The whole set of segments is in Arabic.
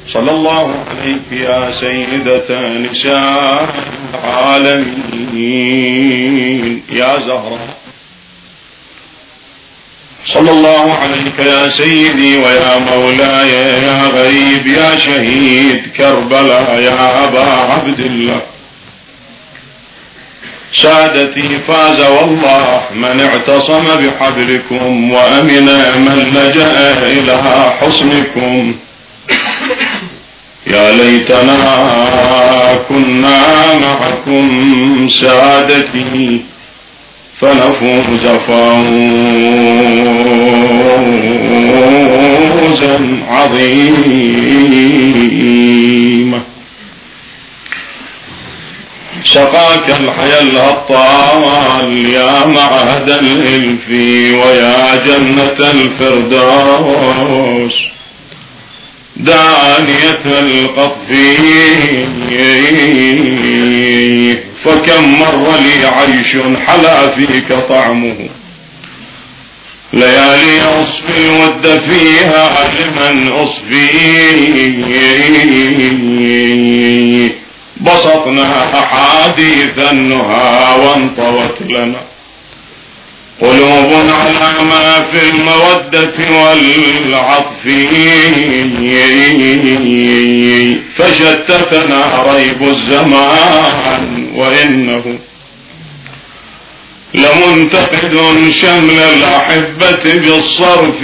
صلى الله عليك يا سيدة نساء العالمين يا زهرة. صلى الله عليك يا سيدي ويا مولاي يا غريب يا شهيد كربلاء يا أبا عبد الله. سادتي فاز والله من اعتصم بحبلكم وأمن من لجأ إلى حصنكم. يا ليتنا كنا معكم سادتي فنفوز فوزا عظيما. سقاك الحيا الهطال يا معهد الإلف ويا جنة الفردوس دانية القطف. فكم مر لي عيش حلا فيك طعمه ليالي أصفي الود فيها لمن أصفي. بسطنا أحاديث النهى وانطوت لنا قلوب على ما في المودة والعطف. فشتتنا ريب الزمان وإنه لمنتقد شمل الأحبة بالصرف.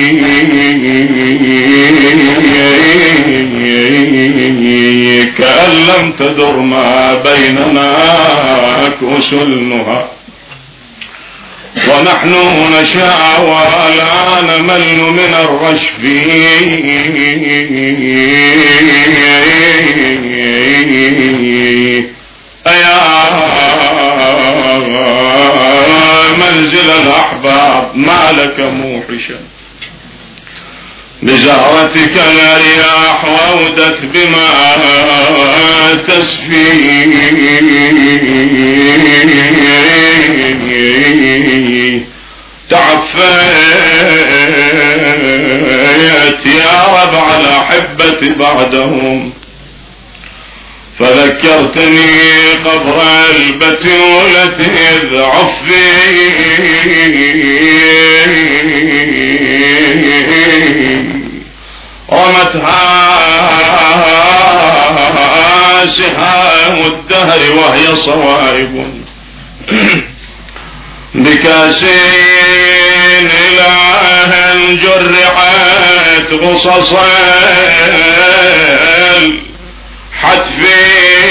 كأن لم تدر ما بيننا كؤس النهى ونحن نشاء ولا نمل من الرشف. أيا منزل الأحباب ما لك موحشا بزهرتك الرياح وودت بما تسفي. تعفيت يا ربع الأحبة بعدهم فذكرتني قبر البتولة إذ عفي. رمتها سهام الدهر وهي صوائب بكاسين إله جرعت غصصا حتفي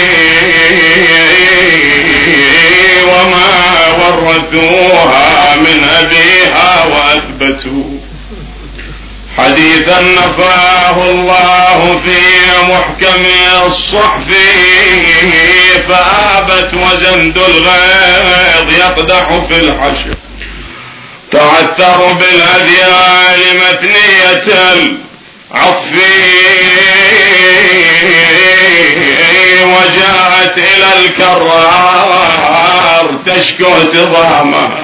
وما ورثوها من أبيها وأثبتوا حديثا نفاه الله في محكم الصحف. فآبت وزند الغيظ يقدح في الحشر تعثر بالأذيال مثنية العطف. وجاءت إلى الكرار تشكو تضامها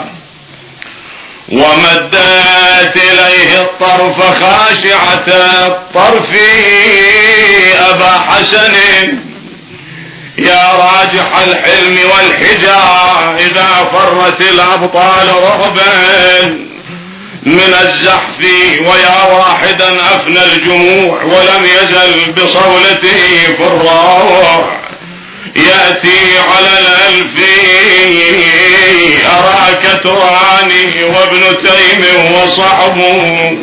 ومدت إليه الطرف خاشعة الطرف. أبا حسن يا راجح الحلم والحجا إذا فرت الأبطال رهبا من الزحف. ويا واحدا أفنى الجموع ولم يزل بصولته في الروع يأتي على الألف. أراك تراني وابن تيم وصحبه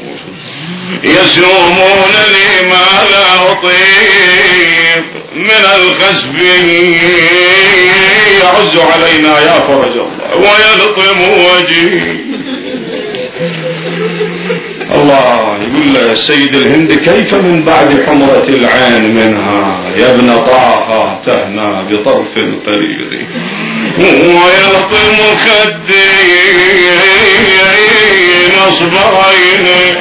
يسومون لي ما لا أطيق من الخسف. يعز علينا يا فرج الله ويلطم وجهي. الله يقول له السيد الهند كيف من بعد حمرة العين منها يا ابن طه تهنى بطرف القرير. ويلطم خدي نصب عينك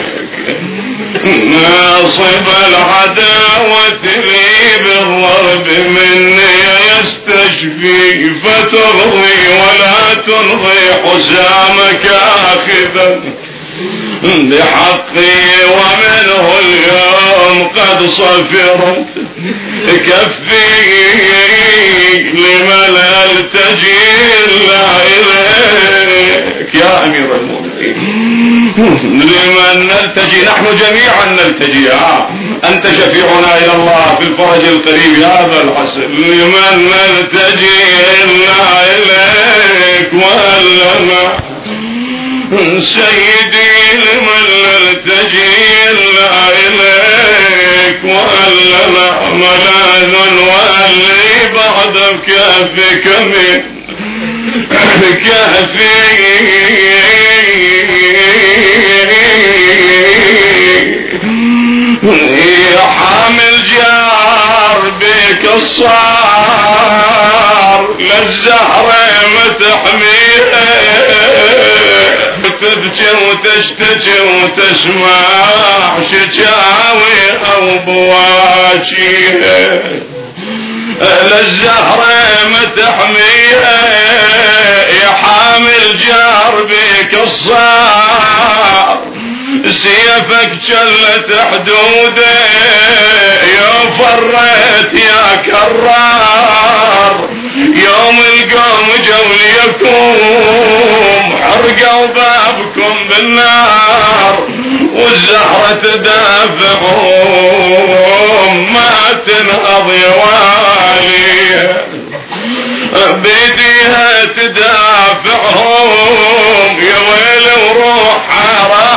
ناصب العداوة لي بالضرب مني يستشفي. فترضي ولا ترضي حسامك آخذا بحقي ومنه اليوم الأمم قد صفرت كفي لمن التجي إلا إليك يا أمير المؤمنين. لمن نلتجي؟ نحن جميعا نلتجي. أنت شفيعنا إلى الله في الفرج القريب يا أبا الحسن. لمن نلتجي إلا إليك وألنا سيدي لمن نلتجي إلا إليك وألنا ملاذ واللي بعد كافك من كافي يا حامل جار بك الصار للزهرة متحميها تبكي وتشتكي وتسمع شكاوي أو بواشيها للزهرة متحميها يا حامل جار بك الصار سيفك جلت حدوده يا فريت يا كرار يوم القوم جوليكم حرقوا بابكم بالنار والزهرة تدافعهم ما تنهض يواليها بيديها تدافعهم يا ويل وروحها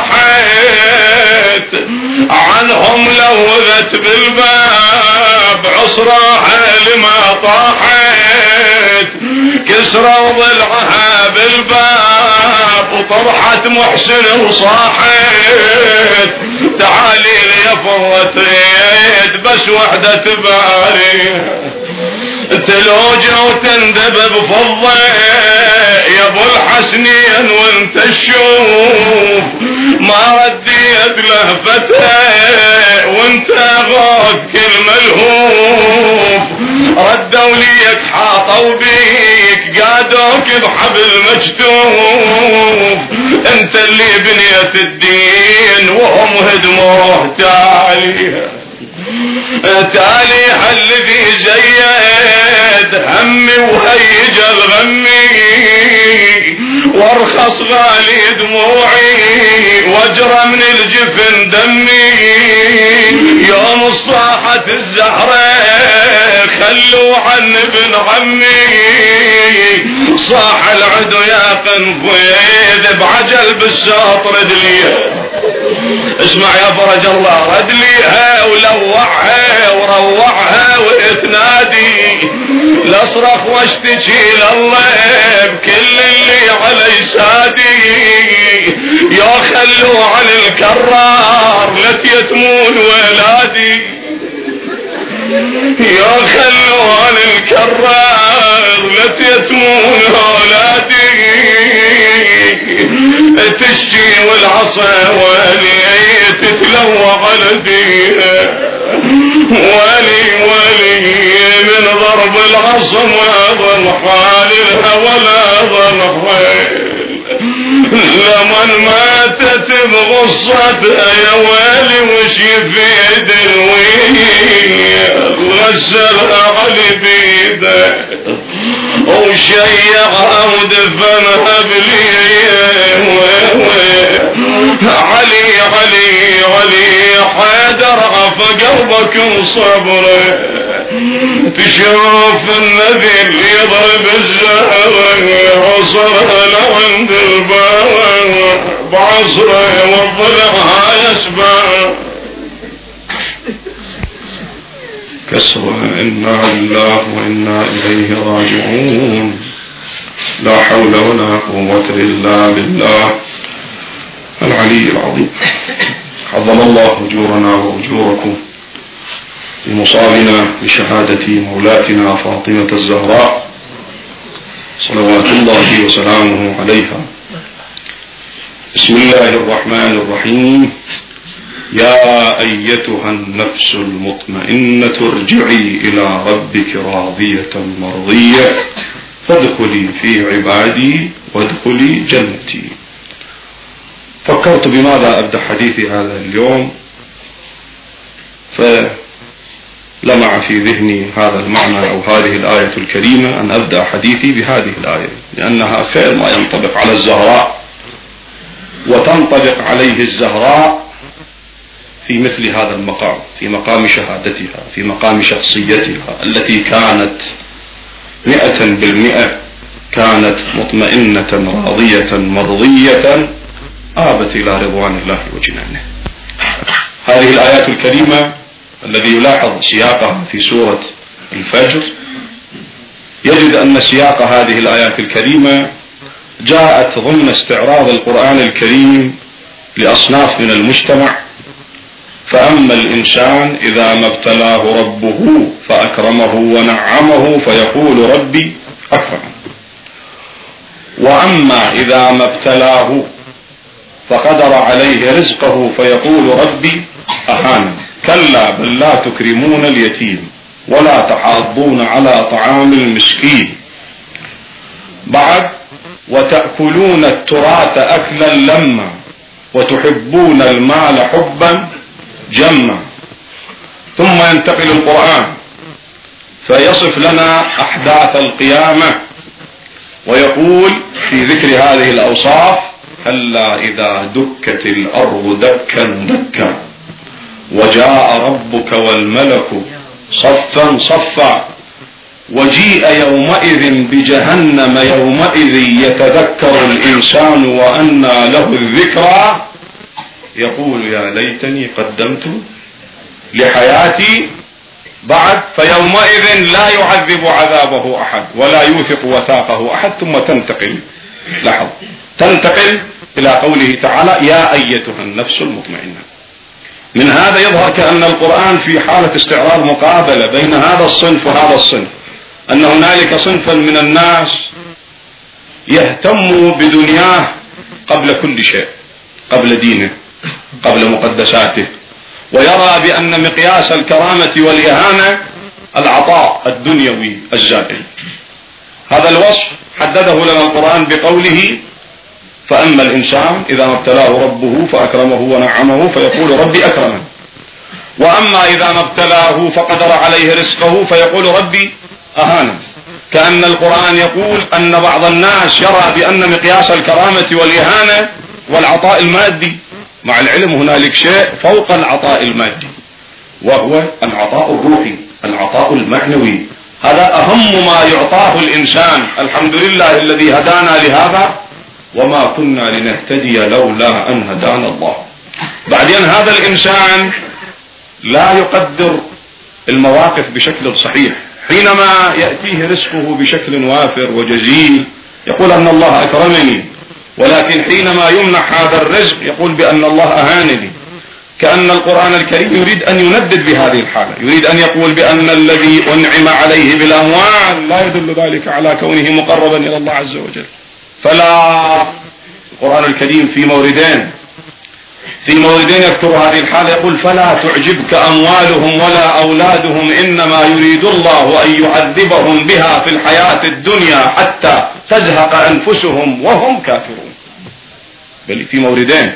راحت عنهم لوذت بالباب عصراها لما طاحت كسروا ضلعها بالباب وطرحت محسن وصاحت تعالي لي فرتيت بس وحدة تباري تلوجه وتندب بفضة يا ابو الحسنين وانت تشوف ما رديت لهفته وانت غوث كل ملهوف ردوا ليك حاطوا بيك قادوك بحبل مجتوف انت اللي بنيت الدين وهم هدموه تاليها الذي زيد همي وهيج الغمي وارخص غالي دموعي واجرى من الجفن دمي يوم صاحت الزهرة خلوا عن ابن عمي صاح العدو يا قنفذ بعجل بالساط ردليه اسمع يا فرج الله ردليها ولوعها وروعها وتنادي لاصرخ واشتكي لله بكل اللي علي سادي يا خلوا عن الكرار لتيتمون ولادي يا خلوا عن الكرار لتيتمون ولادي تشجي والعصا ولي تتلوى على ديها ولي من ضرب العصا ما ظل حالها ولا ظل حيل لمن ماتت بغصتها يا ويلي وش يفيد الويل غسلها على بيده وشيعها ودفنها بليه علي علي علي حيدر عفى قلبك وصبره تشوف النبي اللي يضرب الزهر عصرها لعند الباب بعصره وضلعها يسبع كسرها إنا لله وإنا إليه راجعون لا حول ولا قوة إلا بالله العلي العظيم. عظم الله أجورنا وأجوركم بمصابنا بشهادة مولاتنا فاطمة الزهراء صلوات الله وسلامه عليها. بسم الله الرحمن الرحيم. يا أيتها النفس المطمئنة ارجعي إلى ربك راضية مرضية فادخلي في عبادي وادخلي جنتي. فكرت بماذا أبدأ حديثي هذا اليوم، فلمع في ذهني هذا المعنى أو هذه الآية الكريمة أن أبدأ حديثي بهذه الآية، لأنها خير ما ينطبق على الزهراء، وتنطبق عليه الزهراء في مثل هذا المقام، في مقام شهادتها، في مقام شخصيتها التي كانت 100% كانت مطمئنة راضية مرضية آبت إلى رضوان الله وجنانه. هذه الآيات الكريمة الذي يلاحظ سياقها في سورة الفجر يجد أن سياق هذه الآيات الكريمة جاءت ضمن استعراض القرآن الكريم لأصناف من المجتمع. فأما الإنسان إذا ما ابتلاه ربه فأكرمه ونعمه فيقول ربي أكرمن، وأما إذا ما ابتلاه فقدر عليه رزقه فيقول ربي أهانن. كلا بل لا تكرمون اليتيم ولا تحاضون على طعام المسكين. بعد وتأكلون التراث أكلا لما وتحبون المال حبا جما. ثم ينتقل القرآن فيصف لنا أحداث القيامة ويقول في ذكر هذه الأوصاف: كلا إذا دكت الأرض دكا دكا وجاء ربك والملك صفا صفا وجيء يومئذ بجهنم يومئذ يتذكر الإنسان وأنى له الذكرى يقول يا ليتني قدمت لحياتي. بعد فيومئذ لا يعذب عذابه أحد ولا يوثق وثاقه أحد. ثم تنتقل إلى قوله تعالى: يا أيتها النفس المطمئنة. من هذا يظهر كأن القرآن في حالة استعراض مقابلة بين هذا الصنف وهذا الصنف، أن هنالك صنفا من الناس يهتم بدنياه قبل كل شيء، قبل دينه، قبل مقدساته، ويرى بأن مقياس الكرامة والإهانة العطاء الدنيوي الزائل. هذا الوصف حدده لنا القرآن بقوله: فأما الإنسان إذا ما ابتلاه ربه فأكرمه ونعمه فيقول ربي أكرمن، وأما إذا ما ابتلاه فقدر عليه رزقه فيقول ربي أهانن. كأن القرآن يقول أن بعض الناس يرى بأن مقياس الكرامة والإهانة والعطاء المادي، مع العلم هنالك شيء فوق العطاء المادي وهو العطاء الروحي، العطاء المعنوي. هذا أهم ما يعطاه الإنسان. الحمد لله الذي هدانا لهذا وما كنا لنهتدي لولا أن هدانا الله. بعدين هذا الإنسان لا يقدر المواقف بشكل صحيح. حينما يأتيه رزقه بشكل وافر وجزيل يقول أن الله أكرمني، ولكن حينما يمنح هذا الرزق يقول بأن الله أهانني. كأن القرآن الكريم يريد أن يندد بهذه الحالة، يريد أن يقول بأن الذي أنعم عليه بالأموال لا يدل ذلك على كونه مقربا إلى الله عز وجل. فلا، القرآن الكريم في موردين يذكر هذه الحالة، يقول: فلا تعجبك أموالهم ولا أولادهم إنما يريد الله أن يعذبهم بها في الحياة الدنيا حتى تزهق أنفسهم وهم كافرون. بل في موردين،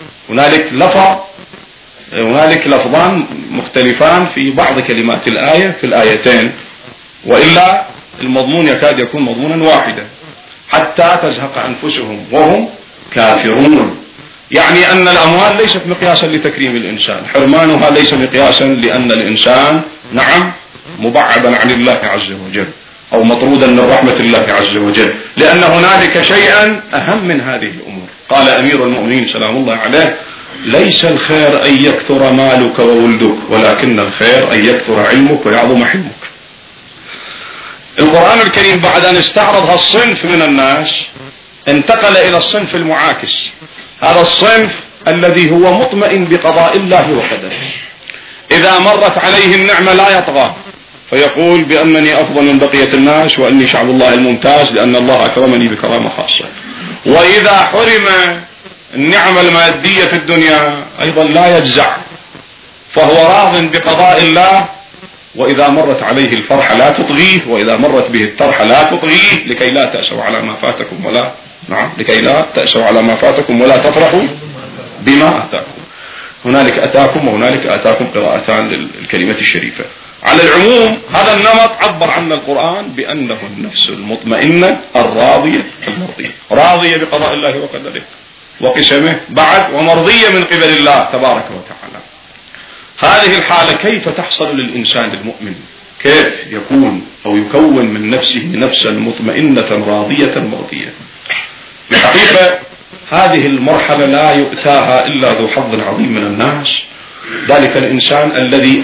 هنالك لفظان مختلفان في بعض كلمات الآية في الآيتين، وإلا المضمون يكاد يكون مضمونا واحدا: حتى تزهق أنفسهم وهم كافرون. يعني أن الأموال ليست مقياسا لتكريم الإنسان، حرمانها ليس مقياسا لأن الإنسان نعم مبعدا عن الله عز وجل أو مطرودا من رحمة الله عز وجل، لأن هنالك شيئا أهم من هذه الأمور. قال أمير المؤمنين سلام الله عليه: ليس الخير أن يكثر مالك وولدك، ولكن الخير أن يكثر علمك ويعظم حلمك. القرآن الكريم بعد أن استعرض هالصنف من الناس انتقل إلى الصنف المعاكس، هذا الصنف الذي هو مطمئن بقضاء الله وقدره. إذا مرت عليه النعمة لا يطغى فيقول بأنني أفضل من بقية الناس وأني شعب الله الممتاز لأن الله أكرمني بكرامة خاصة. وإذا حرم النعمة المادية في الدنيا أيضا لا يجزع، فهو راض بقضاء الله. وإذا مرت عليه الفرحة لا تطغيه، وإذا مرت به الطرحة لا تطغيه، لكي لا تأسوا على ما فاتكم لكي لا تأسوا على ما فاتكم ولا تفرحوا بما أتاكم. هنالك أتاكم وهنالك آتاكم قراءتان للكلمة الشريفة. على العموم هذا النمط عبر عنه القرآن بأنه النفس المطمئنة الراضية المرضية، راضية بقضاء الله وقدره وقسمه بعد، ومرضية من قبل الله تبارك وتعالى. هذه الحالة كيف تحصل للإنسان المؤمن؟ كيف يكون أو يكون من نفسه نفسا مطمئنة راضية مرضية؟ بحقيقة هذه المرحلة لا يؤتاها إلا ذو حظ عظيم من الناس، ذلك الإنسان الذي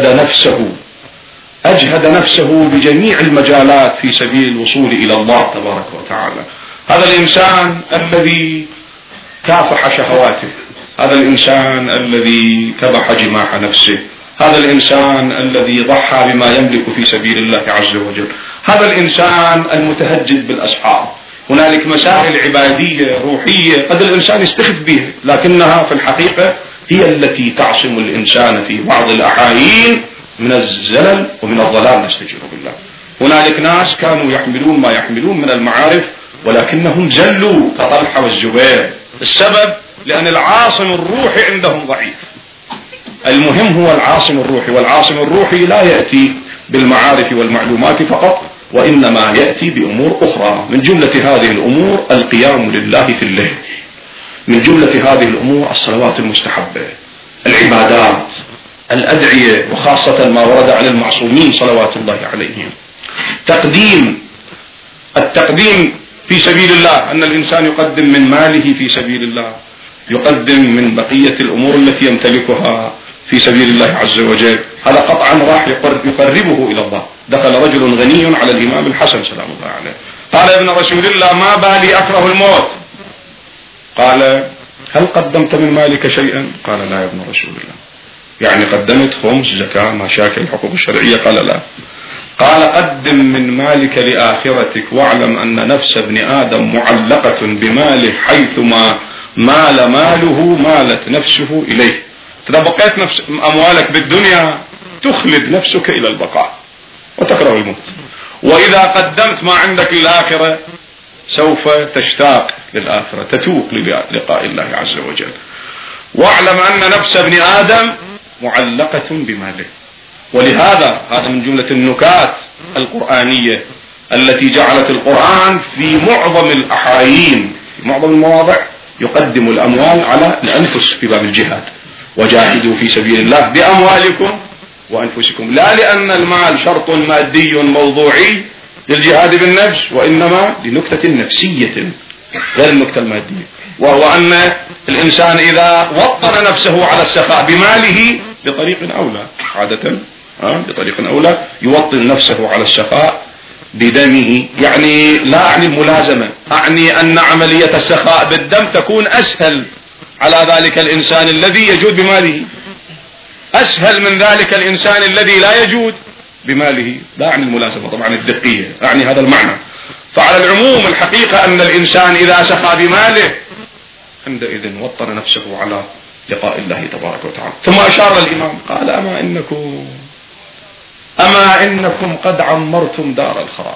أجهد نفسه بجميع المجالات في سبيل الوصول إلى الله تبارك وتعالى. هذا الإنسان الذي كافح شهواته، هذا الإنسان الذي كبح جماح نفسه، هذا الإنسان الذي ضحى بما يملك في سبيل الله عز وجل، هذا الإنسان المتهجد بالأسحار. هنالك مسائل عبادية روحية قد الإنسان يستخف بها، لكنها في الحقيقة هي التي تعصم الإنسان في بعض الأحايين من الزلل ومن الضلال، نستجير بالله. هنالك ناس كانوا يحملون ما يحملون من المعارف ولكنهم زلوا كطلحة والزبير. السبب لأن العاصم الروحي عندهم ضعيف. المهم هو العاصم الروحي، والعاصم الروحي لا يأتي بالمعارف والمعلومات فقط، وإنما يأتي بأمور أخرى. من جملة هذه الأمور القيام لله في الليل، من جملة هذه الأمور الصلوات المستحبة، العبادات، الأدعية، وخاصة ما ورد عن المعصومين صلوات الله عليهم. التقديم في سبيل الله، أن الإنسان يقدم من ماله في سبيل الله، يقدم من بقية الأمور التي يمتلكها في سبيل الله عز وجل. هذا قطعا راح يقربه إلى الله. دخل رجل غني على الإمام الحسن سلام الله عليه، قال ابن رسول الله ما بالي أكره الموت. قال هل قدمت من مالك شيئا؟ قال لا يا ابن رسول الله. يعني قدمت خمس، زكاة، مشاكل، الحقوق الشرعية؟ قال لا. قال قدم من مالك لآخرتك، واعلم أن نفس ابن آدم معلقة بماله، حيثما مال ماله مالت نفسه إليه. إذا بقيت نفس أموالك بالدنيا تخلد نفسك إلى البقاء وتكره الموت، وإذا قدمت ما عندك للآخرة سوف تشتاق للآخرة، تتوق للقاء الله عز وجل. واعلم أن نفس ابن آدم معلقة بماله. ولهذا هذا من جملة النكات القرآنية التي جعلت القرآن في معظم الأحايين، في معظم المواضع، يقدم الأموال على الأنفس في باب الجهاد. وجاهدوا في سبيل الله بأموالكم وأنفسكم، لا لأن المال شرط مادي موضوعي للجهاد بالنفس، وإنما لنكتة نفسية غير النكتة المادية، وهو أن الإنسان إذا وطن نفسه على السخاء بماله بطريق أولى، عادة بطريق أولى يوطن نفسه على السخاء بدمه. يعني لا أعني الملازمة، أعني أن عملية السخاء بالدم تكون أسهل على ذلك الإنسان الذي يجود بماله، أسهل من ذلك الإنسان الذي لا يجود بماله. لا أعني الملازمة طبعا الدقية، أعني هذا المعنى. فعلى العموم الحقيقة أن الإنسان إذا سخى بماله عندئذ وطن نفسه على لقاء الله تبارك وتعالى. ثم أشار الإمام قال أما إنكم قد عمرتم دار الخراب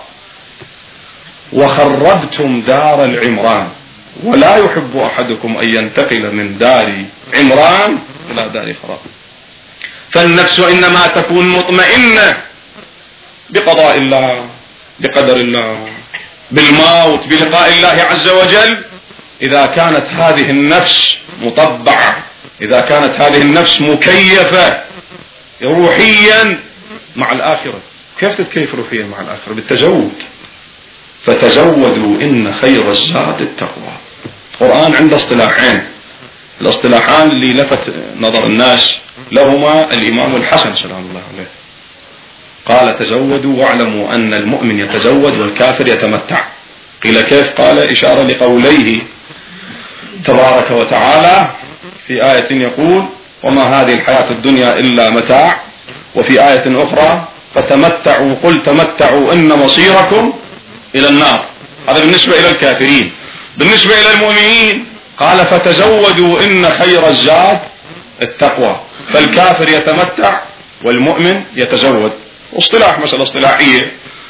وخربتم دار العمران، ولا يحب أحدكم أن ينتقل من دار عمران إلى دار خراب. فالنفس إنما تكون مطمئنة بقضاء الله، بقدر الله، بالموت، بلقاء الله عز وجل، إذا كانت هذه النفس مطبعة، إذا كانت هذه النفس مكيفة روحيا مع الآخرة. كيف تتكيف روحيا مع الآخرة؟ بالتزود. فتزودوا إن خير الزاد التقوى. القرآن عنده اصطلاحين، الاصطلاحان اللي لفت نظر الناس لهما الإمام الحسن سلام الله عليه، قال تزودوا واعلموا أن المؤمن يتزود والكافر يتمتع. قيل كيف؟ قال إشارة لقوليه تبارك وتعالى في آية يقول وما هذه الحياة الدنيا إلا متاع، وفي آية أخرى فتمتعوا قل تمتعوا إن مصيركم إلى النار. هذا بالنسبة إلى الكافرين. بالنسبة إلى المؤمنين قال فتزودوا إن خير الزاد التقوى. فالكافر يتمتع والمؤمن يتزود. اصطلاح، مسألة اصطلاحية.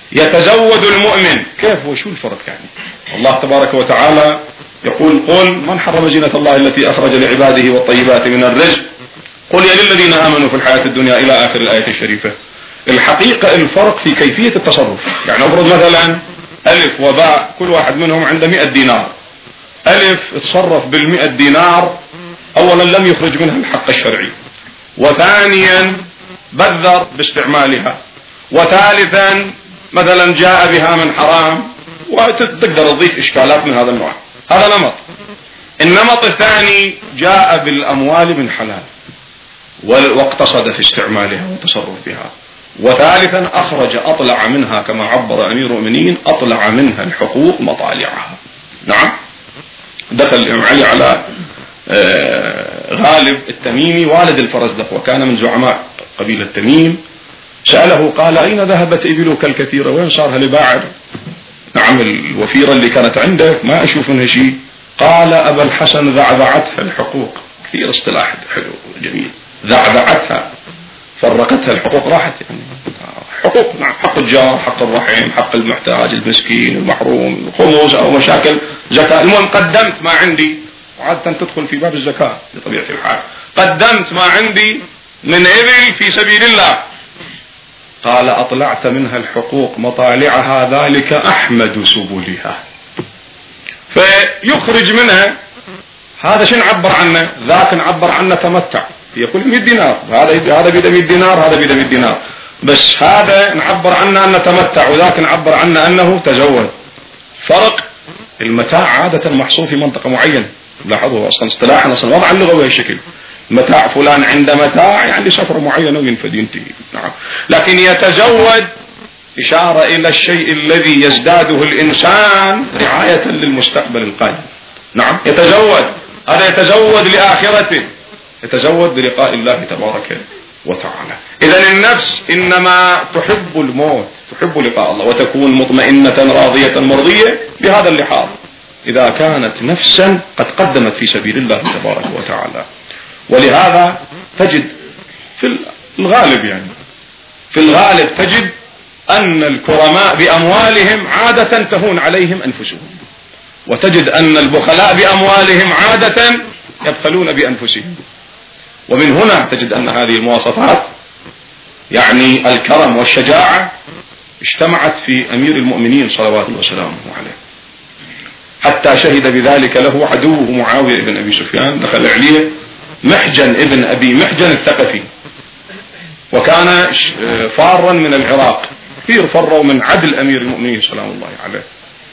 يتزود المؤمن. كيف وشو الفرق يعني؟ الله تبارك وتعالى يقول قل من حرم زينة الله التي أخرج لعباده والطيبات من الرزق قل يا للذين آمنوا في الحياة الدنيا إلى آخر الآية الشريفة. الحقيقة الفرق في كيفية التصرف. يعني أفرض مثلا ألف وباء كل واحد منهم عنده 100 دينار. ألف تصرف بال100 دينار، أولا لم يخرج منها الحق الشرعي، وثانيا بذر باستعمالها، وثالثا مثلا جاء بها من حرام، وتقدر تضيف إشكالات من هذا النوع. هذا نمط. النمط الثاني جاء بالأموال من حلال واقتصد في استعمالها وتصرف بها. وثالثا أخرج أطلع منها كما عبر أمير المؤمنين أطلع منها الحقوق مطالعها. نعم. دخل الإمام علي على غالب التميمي والد الفرزدق وكان من زعماء قبيلة تميم، سأله قال أين ذهبت إبلك الكثيرة؟ وين صارها لباعر؟ نعم الوفيرة اللي كانت عندك ما أشوف منها شيء. قال أبا الحسن ذعذعتها الحقوق. كثير اصطلاح حلو جميل. ذعذعتها فرقتها الحقوق راحت يعني حقوق. نعم حق الجار، حق الرحم، حق المحتاج المسكين المحروم، الخمس أو مشاكل زكاة. المهم قدمت ما عندي، وعادة تدخل في باب الزكاة بطبيعة الحال. قدمت ما عندي من إبل في سبيل الله. قال أطلعت منها الحقوق مطالعها ذلك أحمد سبلها. فيخرج منها هذا شن عبر عنه؟ ذاك نعبر عنه تمتع. يقول 100 دينار، هذا بيده 100 دينار، هذا بيده 100 دينار، بس هذا نعبر عنه أنه تمتع، وذاك نعبر عنه أنه تزود. فرق. المتاع عادة محصور في منطقة معينة. لاحظوا أصلا اصطلاحا أصلا وضع اللغة بهالشكل. متاع فلان عند متاع يعني سفر معينة وينفد ينتهي. نعم. لكن يتزود إشارة إلى الشيء الذي يزداده الإنسان رعاية للمستقبل القادم. نعم. يتزود، هذا يتزود لآخرته، يتزود للقاء الله تبارك وتعالى. إذن النفس إنما تحب الموت، تحب لقاء الله، وتكون مطمئنة راضية مرضية بهذا اللحاظ إذا كانت نفسا قد قدمت في سبيل الله تبارك وتعالى. ولهذا تجد في الغالب يعني في الغالب تجد أن الكرماء بأموالهم عادة تهون عليهم أنفسهم، وتجد أن البخلاء بأموالهم عادة يبخلون بأنفسهم. ومن هنا تجد أن هذه المواصفات يعني الكرم والشجاعة اجتمعت في أمير المؤمنين صلوات الله وسلامه عليه، حتى شهد بذلك له عدوه معاوية بن أبي سفيان. دخل عليه محجن ابن أبي محجن الثقفي، وكان فارا من العراق. كثير فروا من عدل أمير المؤمنين سلام الله عليه.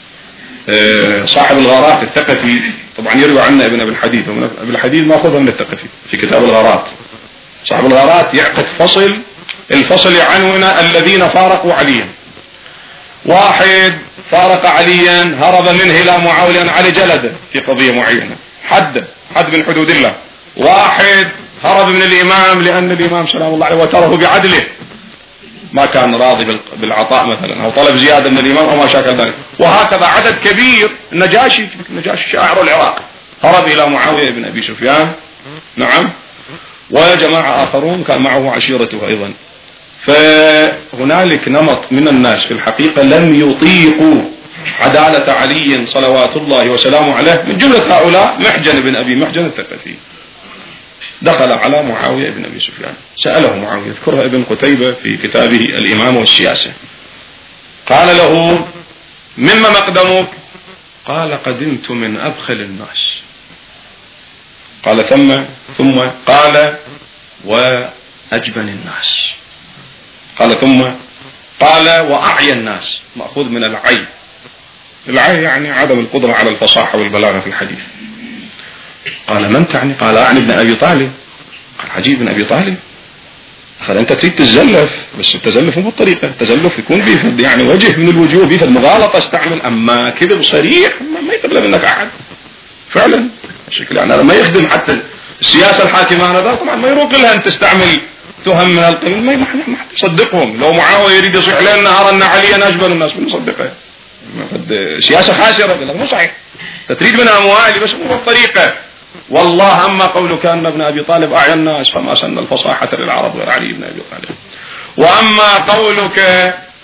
صاحب الغارات الثقفي طبعا يروي عنه ابن أبي الحديد، وابن أبي الحديد ماخذها من الثقفي في كتاب الغارات. صاحب الغارات يعقد فصل، الفصل يعنون الذين فارقوا عليا. واحد فارق عليا هرب منه إلى معاوية علي جلده في قضية معينة، حد من حدود الله. واحد هرب من الإمام لأن الإمام سلام الله عليه وتره بعدله، ما كان راضي بالعطاء مثلا، أو طلب زيادة من الإمام أو ما شاكل ذلك. وهكذا عدد كبير. النجاشي شاعر العراق هرب إلى معاوية بن أبي سفيان. نعم. وجماعة آخرون كان معه عشيرته أيضا. فهنالك نمط من الناس في الحقيقة لم يطيقوا عدالة علي صلوات الله وسلامه عليه. من جملة هؤلاء محجن بن أبي محجن الثقفي. دخل على معاوية بن أبي سفيان، سأله معاوية، يذكرها ابن قتيبة في كتابه الإمام والسياسة. قال له مما مقدمك؟ قال قدمت من أبخل الناس. قال ثم قال وأجبن الناس. قال ثم قال وأعي الناس، مأخوذ من العي. العي يعني عدم القدرة على الفصاحة والبلاغة في الحديث. قال من تعني؟ قال أعني ابن أبي طالب. قال عجيب، ابن أبي طالب؟ قال أنت تريد تتزلف، بس التزلف مو بالطريقة. التزلف يكون بيفد يعني وجه من الوجوه، بيفد مغالطة استعمل، أما كذب صريح ما يقبل منك أحد فعلا. الشكل يعني هذا ما يخدم حتى السياسة الحاكمة. هذا طبعا ما يروق لها أن تستعمل تهم من القبيل، ما حد يصدقهم. لو معاوية يريد يصيح لنا نهارا أن عليا أجبن الناس من يصدقها. سياسة خاسرة، مو صحيح. تريد منها أموالي بس مو بالطريقة. والله أما قولك أن ابن أبي طالب أعيا الناس فما سن الفصاحة للعرب غير علي بن أبي طالب. وأما قولك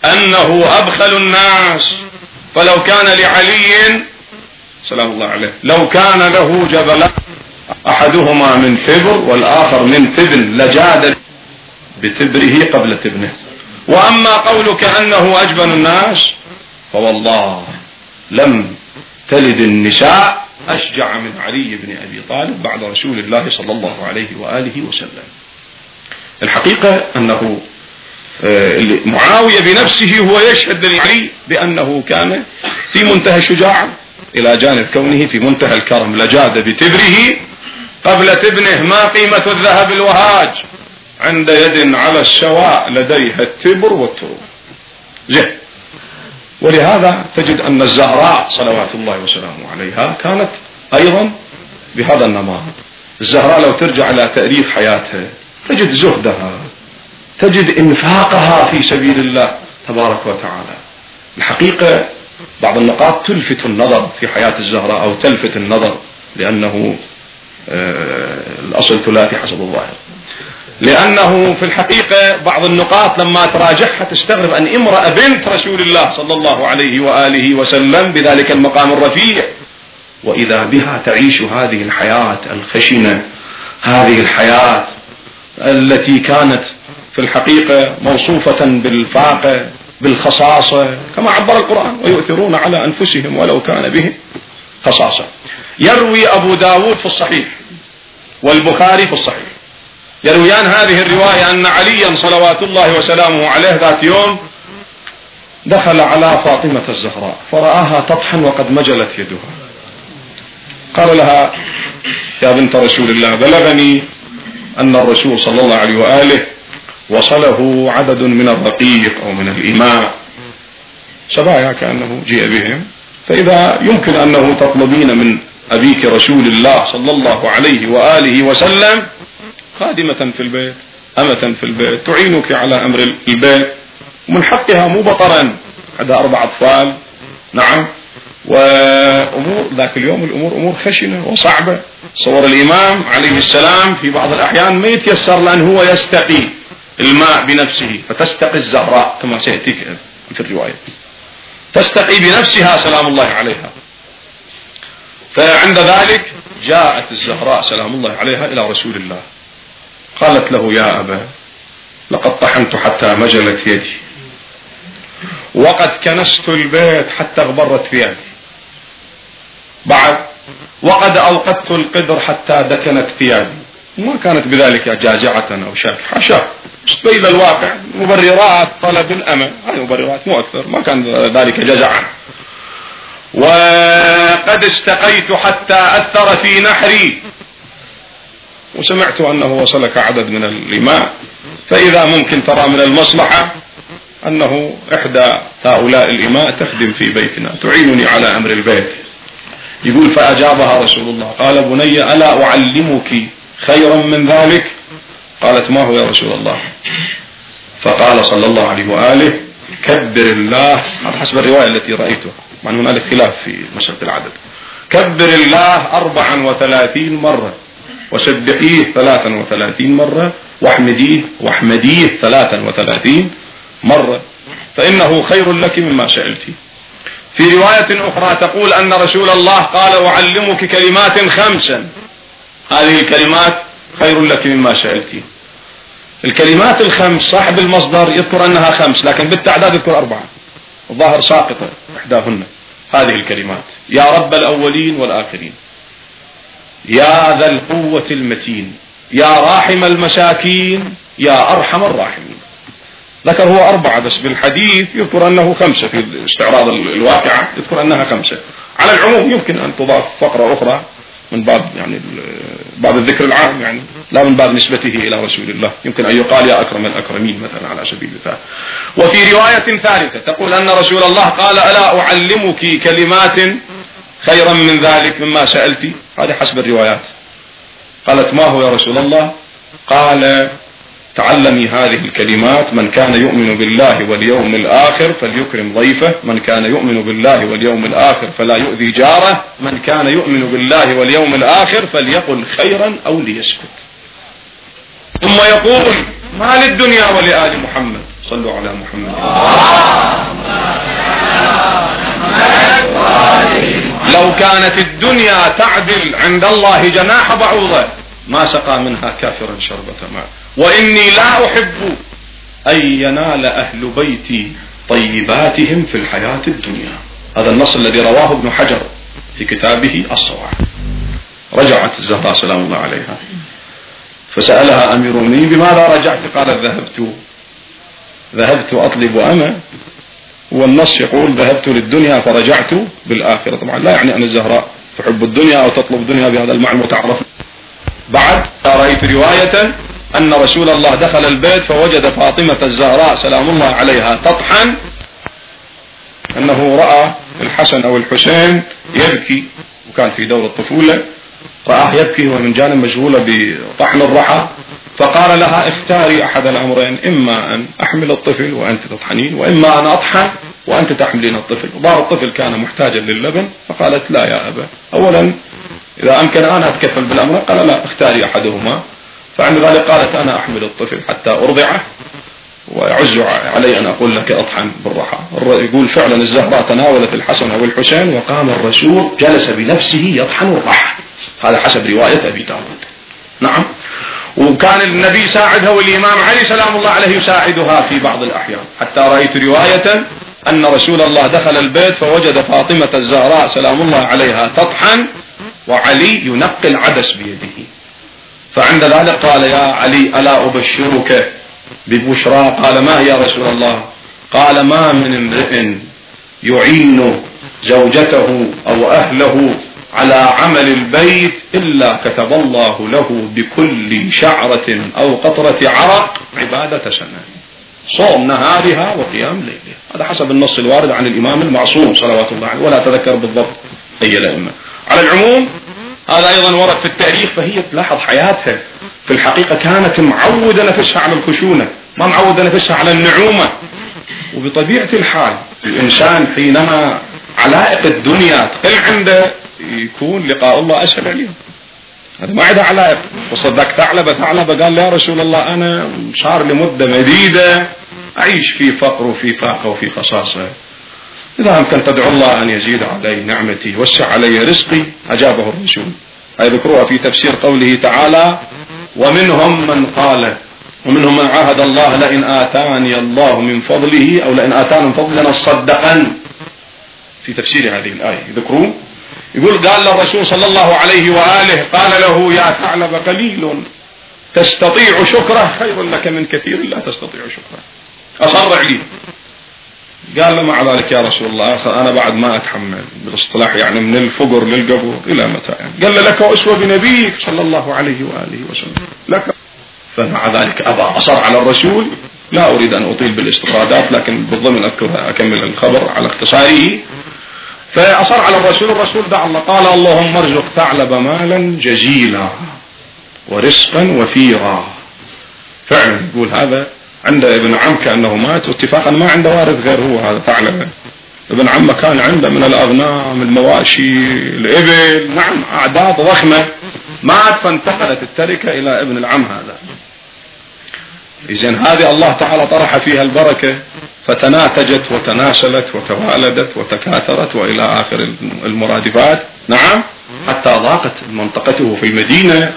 أنه أبخل الناس، فلو كان لعلي سلام الله عليه لو كان له جبلان أحدهما من تبر والآخر من تبن لجاد بتبره قبل تبنه. وأما قولك أنه أجبن الناس فوالله لم تلد النساء أشجع من علي بن أبي طالب بعد رسول الله صلى الله عليه وآله وسلم. الحقيقة أنه معاوية بنفسه هو يشهد لعلي بأنه كان في منتهى الشجاعة إلى جانب كونه في منتهى الكرم، لجاد بتبره قبل تبنه. ما قيمة الذهب الوهاج عند يد على الشواء لديها التبر والتراب. زين. ولهذا تجد أن الزهراء صلوات الله وسلامه عليها كانت أيضا بهذا النمط. الزهراء لو ترجع إلى تاريخ حياتها تجد زهدها، تجد إنفاقها في سبيل الله تبارك وتعالى. الحقيقة بعض النقاط تلفت النظر في حياة الزهراء أو تلفت النظر، لأنه الأصل ثلاثي حسب الظاهر، لأنه في الحقيقة بعض النقاط لما تراجعها تستغرب أن امرأة بنت رسول الله صلى الله عليه وآله وسلم بذلك المقام الرفيع، وإذا بها تعيش هذه الحياة الخشنة، هذه الحياة التي كانت في الحقيقة موصوفة بالفاقة بالخصاصة كما عبر القرآن، ويؤثرون على أنفسهم ولو كان بهم خصاصة. يروي أبو داود في الصحيح والبخاري في الصحيح يرويان هذه الرواية أن عليا صلوات الله وسلامه عليه ذات يوم دخل على فاطمة الزهراء فرآها تطحن وقد مجلت يدها، قال لها: يا بنت رسول الله، بلغني أن الرسول صلى الله عليه وآله وصله عدد من الرقيق أو من الإماء سبايا كأنه جيء بهم، فإذا يمكن أنه تطلبين من أبيك رسول الله صلى الله عليه وآله وسلم خادمة في البيت، أمة في البيت تعينك على أمر البيت، ومن حقها مو بطرا، عندها 4 أطفال، نعم، وأمور ذاك اليوم الأمور أمور خشنة وصعبة. صور الإمام عليه السلام في بعض الأحيان ما يتيسر لأن هو يستقي الماء بنفسه، فتستقي الزهراء كما سيأتيك في الرواية، تستقي بنفسها سلام الله عليها. فعند ذلك جاءت الزهراء سلام الله عليها إلى رسول الله، قالت له: يا أبا، لقد طحنت حتى مجلت يدي، وقد كنست البيت حتى اغبرت ثيابي، بعد وقد أوقدت القدر حتى دكنت ثيابي. ما كانت بذلك جازعة أو شاك، حاشا، استبين الواقع، مبررات طلب الأمل، هذه مبررات مو أكثر، ما كان ذلك جزعا. وقد استقيت حتى أثر في نحري، وسمعت أنه وصلك عدد من الإماء، فإذا ممكن ترى من المصلحة أنه إحدى هؤلاء الإماء تخدم في بيتنا تعينني على أمر البيت. يقول: فأجابها رسول الله قال: بني، ألا أعلمك خيرا من ذلك؟ قالت: ما هو يا رسول الله؟ فقال صلى الله عليه وآله: كبر الله، هذا حسب الرواية التي رأيتها، مع أن هنالك خلاف في مسألة العدد، كبر الله 34 مرة، وسبحيه 33 مرة، واحمديه 33 مرة، فإنه خير لك مما سألتي. في رواية أخرى تقول أن رسول الله قال: أعلمك كلمات 5، هذه الكلمات خير لك مما سألتي. الكلمات ال5 صاحب المصدر يذكر أنها 5، لكن بالتعداد يذكر 4، الظاهر ساقطة إحداهن. هذه الكلمات: يا رب الأولين والآخرين، يا ذا القوة المتين، يا راحم المساكين، يا أرحم الراحمين. ذكر هو 4 بس، بالحديث يذكر أنه 5، في استعراض الواقعة يذكر أنها 5. على العموم يمكن أن تضاف فقرة أخرى من باب يعني باب الذكر العام، يعني لا من باب نسبته إلى رسول الله، يمكن أن يقال يا أكرم الأكرمين مثلا على سبيل المثال. وفي رواية ثالثة تقول أن رسول الله قال: ألا أعلمك كلمات خيرا من ذلك مما سألتي؟ هذه حسب الروايات. قالت: ما هو يا رسول الله؟ قال: تعلمي هذه الكلمات: من كان يؤمن بالله واليوم الآخر فليكرم ضيفه، من كان يؤمن بالله واليوم الآخر فلا يؤذي جاره، من كان يؤمن بالله واليوم الآخر فليقل خيرا أو ليسكت. ثم يقول: ما للدنيا ولآل محمد، صلوا على محمد. لو كانت الدنيا تعدل عند الله جناح بعوضة ما سقى منها كافرا شربة ماء، وإني لا أحب أن ينال أهل بيتي طيباتهم في الحياة الدنيا. هذا النص الذي رواه ابن حجر في كتابه الصواعق. رجعت الزهراء سلام الله عليها فسألها أمير المؤمنين بماذا رجعت؟ قالت ذهبت أطلب أنا، والنص يقول ذهبت للدنيا فرجعت بالآخرة. طبعا لا يعني أن الزهراء تحب الدنيا أو تطلب الدنيا بهذا المعنى المتعارف. بعد رأيت رواية أن رسول الله دخل البيت فوجد فاطمة الزهراء سلام الله عليها تطحن، أنه رأى الحسن أو الحسين يبكي، وكان في دور الطفولة، رآه يبكي ومن جانب مشغولة بطحن الرحى، فقال لها اختاري أحد الأمرين، إما أن أحمل الطفل وأنت تطحنين، وإما أن أطحن وأنت تحملين الطفل. ظهر الطفل كان محتاجا للبن، فقالت لا يا أبا، أولا إذا أمكن أنا أتكفل بالأمر، قال لا اختاري أحدهما. فعند ذلك قالت أنا أحمل الطفل حتى أرضعه ويعز علي أن أقول لك أطحن بالرحى. يقول فعلا الزهراء تناولت الحسن أو الحسين وقام الرسول جلس بنفسه يطحن الرحى، هذا حسب رواية أبي داود. نعم. وكان النبي ساعدها والإمام علي سلام الله عليه يساعدها في بعض الأحيان، حتى رأيت رواية أن رسول الله دخل البيت فوجد فاطمة الزهراء سلام الله عليها تطحن وعلي ينقي العدس بيده، فعند ذلك قال يا علي ألا أبشرك ببشرى؟ قال ما هي يا رسول الله؟ قال ما من امرئ يعين زوجته أو أهله على عمل البيت إلا كتب الله له بكل شعرة أو قطرة عرق عبادة سنة، صوم نهارها وقيام ليلها. هذا حسب النص الوارد عن الإمام المعصوم صلوات الله عليه، ولا أتذكر بالضبط أي الأئمة. على العموم هذا أيضا ورد في التاريخ، فهي تلاحظ حياتها في الحقيقة كانت معودة نفسها على الخشونة، ما معودة نفسها على النعومة. وبطبيعة الحال الإنسان حينما علائق الدنيا تقل عنده يكون لقاء الله أسهل عليه. هذا ما عدا علائق. وصدق ثعلبة قال يا رسول الله أنا صار لمدة مديدة أعيش في فقر وفي فاقة وفي خصاصة، إذا أمكن تدعو الله أن يزيد علي نعمتي وسع علي رزقي. أجابه الرسول. يذكرها في تفسير قوله تعالى ومنهم من عاهد الله لئن آتاني الله من فضله أو لئن آتانا من فضله لنصدقن. في تفسير هذه الآية يذكرون، يقول قال للرسول صلى الله عليه وآله قال له يا ثعلب قليل تستطيع شكره خير لك من كثير لا تستطيع شكره. أصر عليه، قال له مع ذلك يا رسول الله أنا بعد ما أتحمل، بالاصطلاح يعني من الفقر للقبر إلى متى يعني. قال له لك أسوة بنبيك صلى الله عليه وآله وسلم لك. فمع ذلك أبى، أصر على الرسول. لا أريد أن أطيل بالاستطرادات لكن بالضمن أكمل الخبر على اختصاره. فأصر على الرسول دعا الله قال اللهم ارزق ثعلب مالا جزيلا ورزقا وفيرا. فعلا يقول هذا عند ابن عم كأنه مات، واتفاقا ما عنده وارث غير هو هذا ثعلبة. ابن عمه كان عنده من الأغنام المواشي الإبل، نعم أعداد ضخمة. مات فانتقلت التركة إلى ابن العم هذا. إذن هذه الله تعالى طرح فيها البركة فتناتجت وتناسلت وتوالدت وتكاثرت وإلى آخر المرادفات. نعم حتى ضاقت منطقته في المدينة.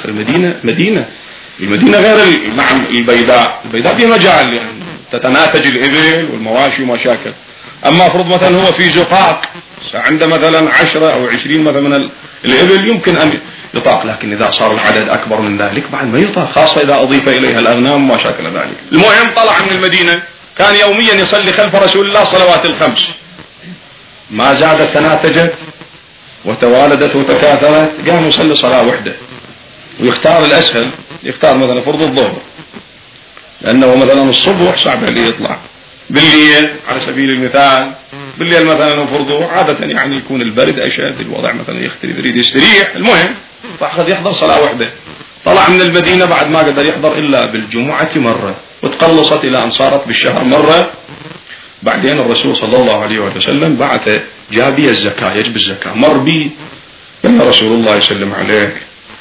المدينة غير نعم البيداء في مجال يعني تتناتج الإبل والمواشي ومشاكل. أما فرض مثلا هو في زقاق عنده مثلا 10 أو 20 مثلا من الإبل يمكن أن يطاق، لكن إذا صار العدد أكبر من ذلك بعد ما يطاق، خاصة إذا أضيف إليها الأغنام وما شاكل ذلك. المهم طلع من المدينة، كان يوميا يصلي خلف رسول الله صلوات الخمس، ما زادت تناتجت وتوالدت وتكاثرت، قام يصلي صلاة وحدة ويختار الأسهل، يختار مثلا فرض الظهر لأنه مثلا الصبح صعب عليه يطلع، بالليل على سبيل المثال بالليل مثلا فرضه عادة يعني يكون البرد أشد، الوضع مثلا يختلف يريد يستريح. المهم فأخذ يحضر صلاة وحدة. طلع من المدينة بعد ما قدر يحضر إلا بالجمعة مرة، وتقلصت إلى أن صارت بالشهر مرة. بعدين الرسول صلى الله عليه وسلم بعث جابي الزكاة يجب الزكاة، مر بي قال رسول الله يسلم عليك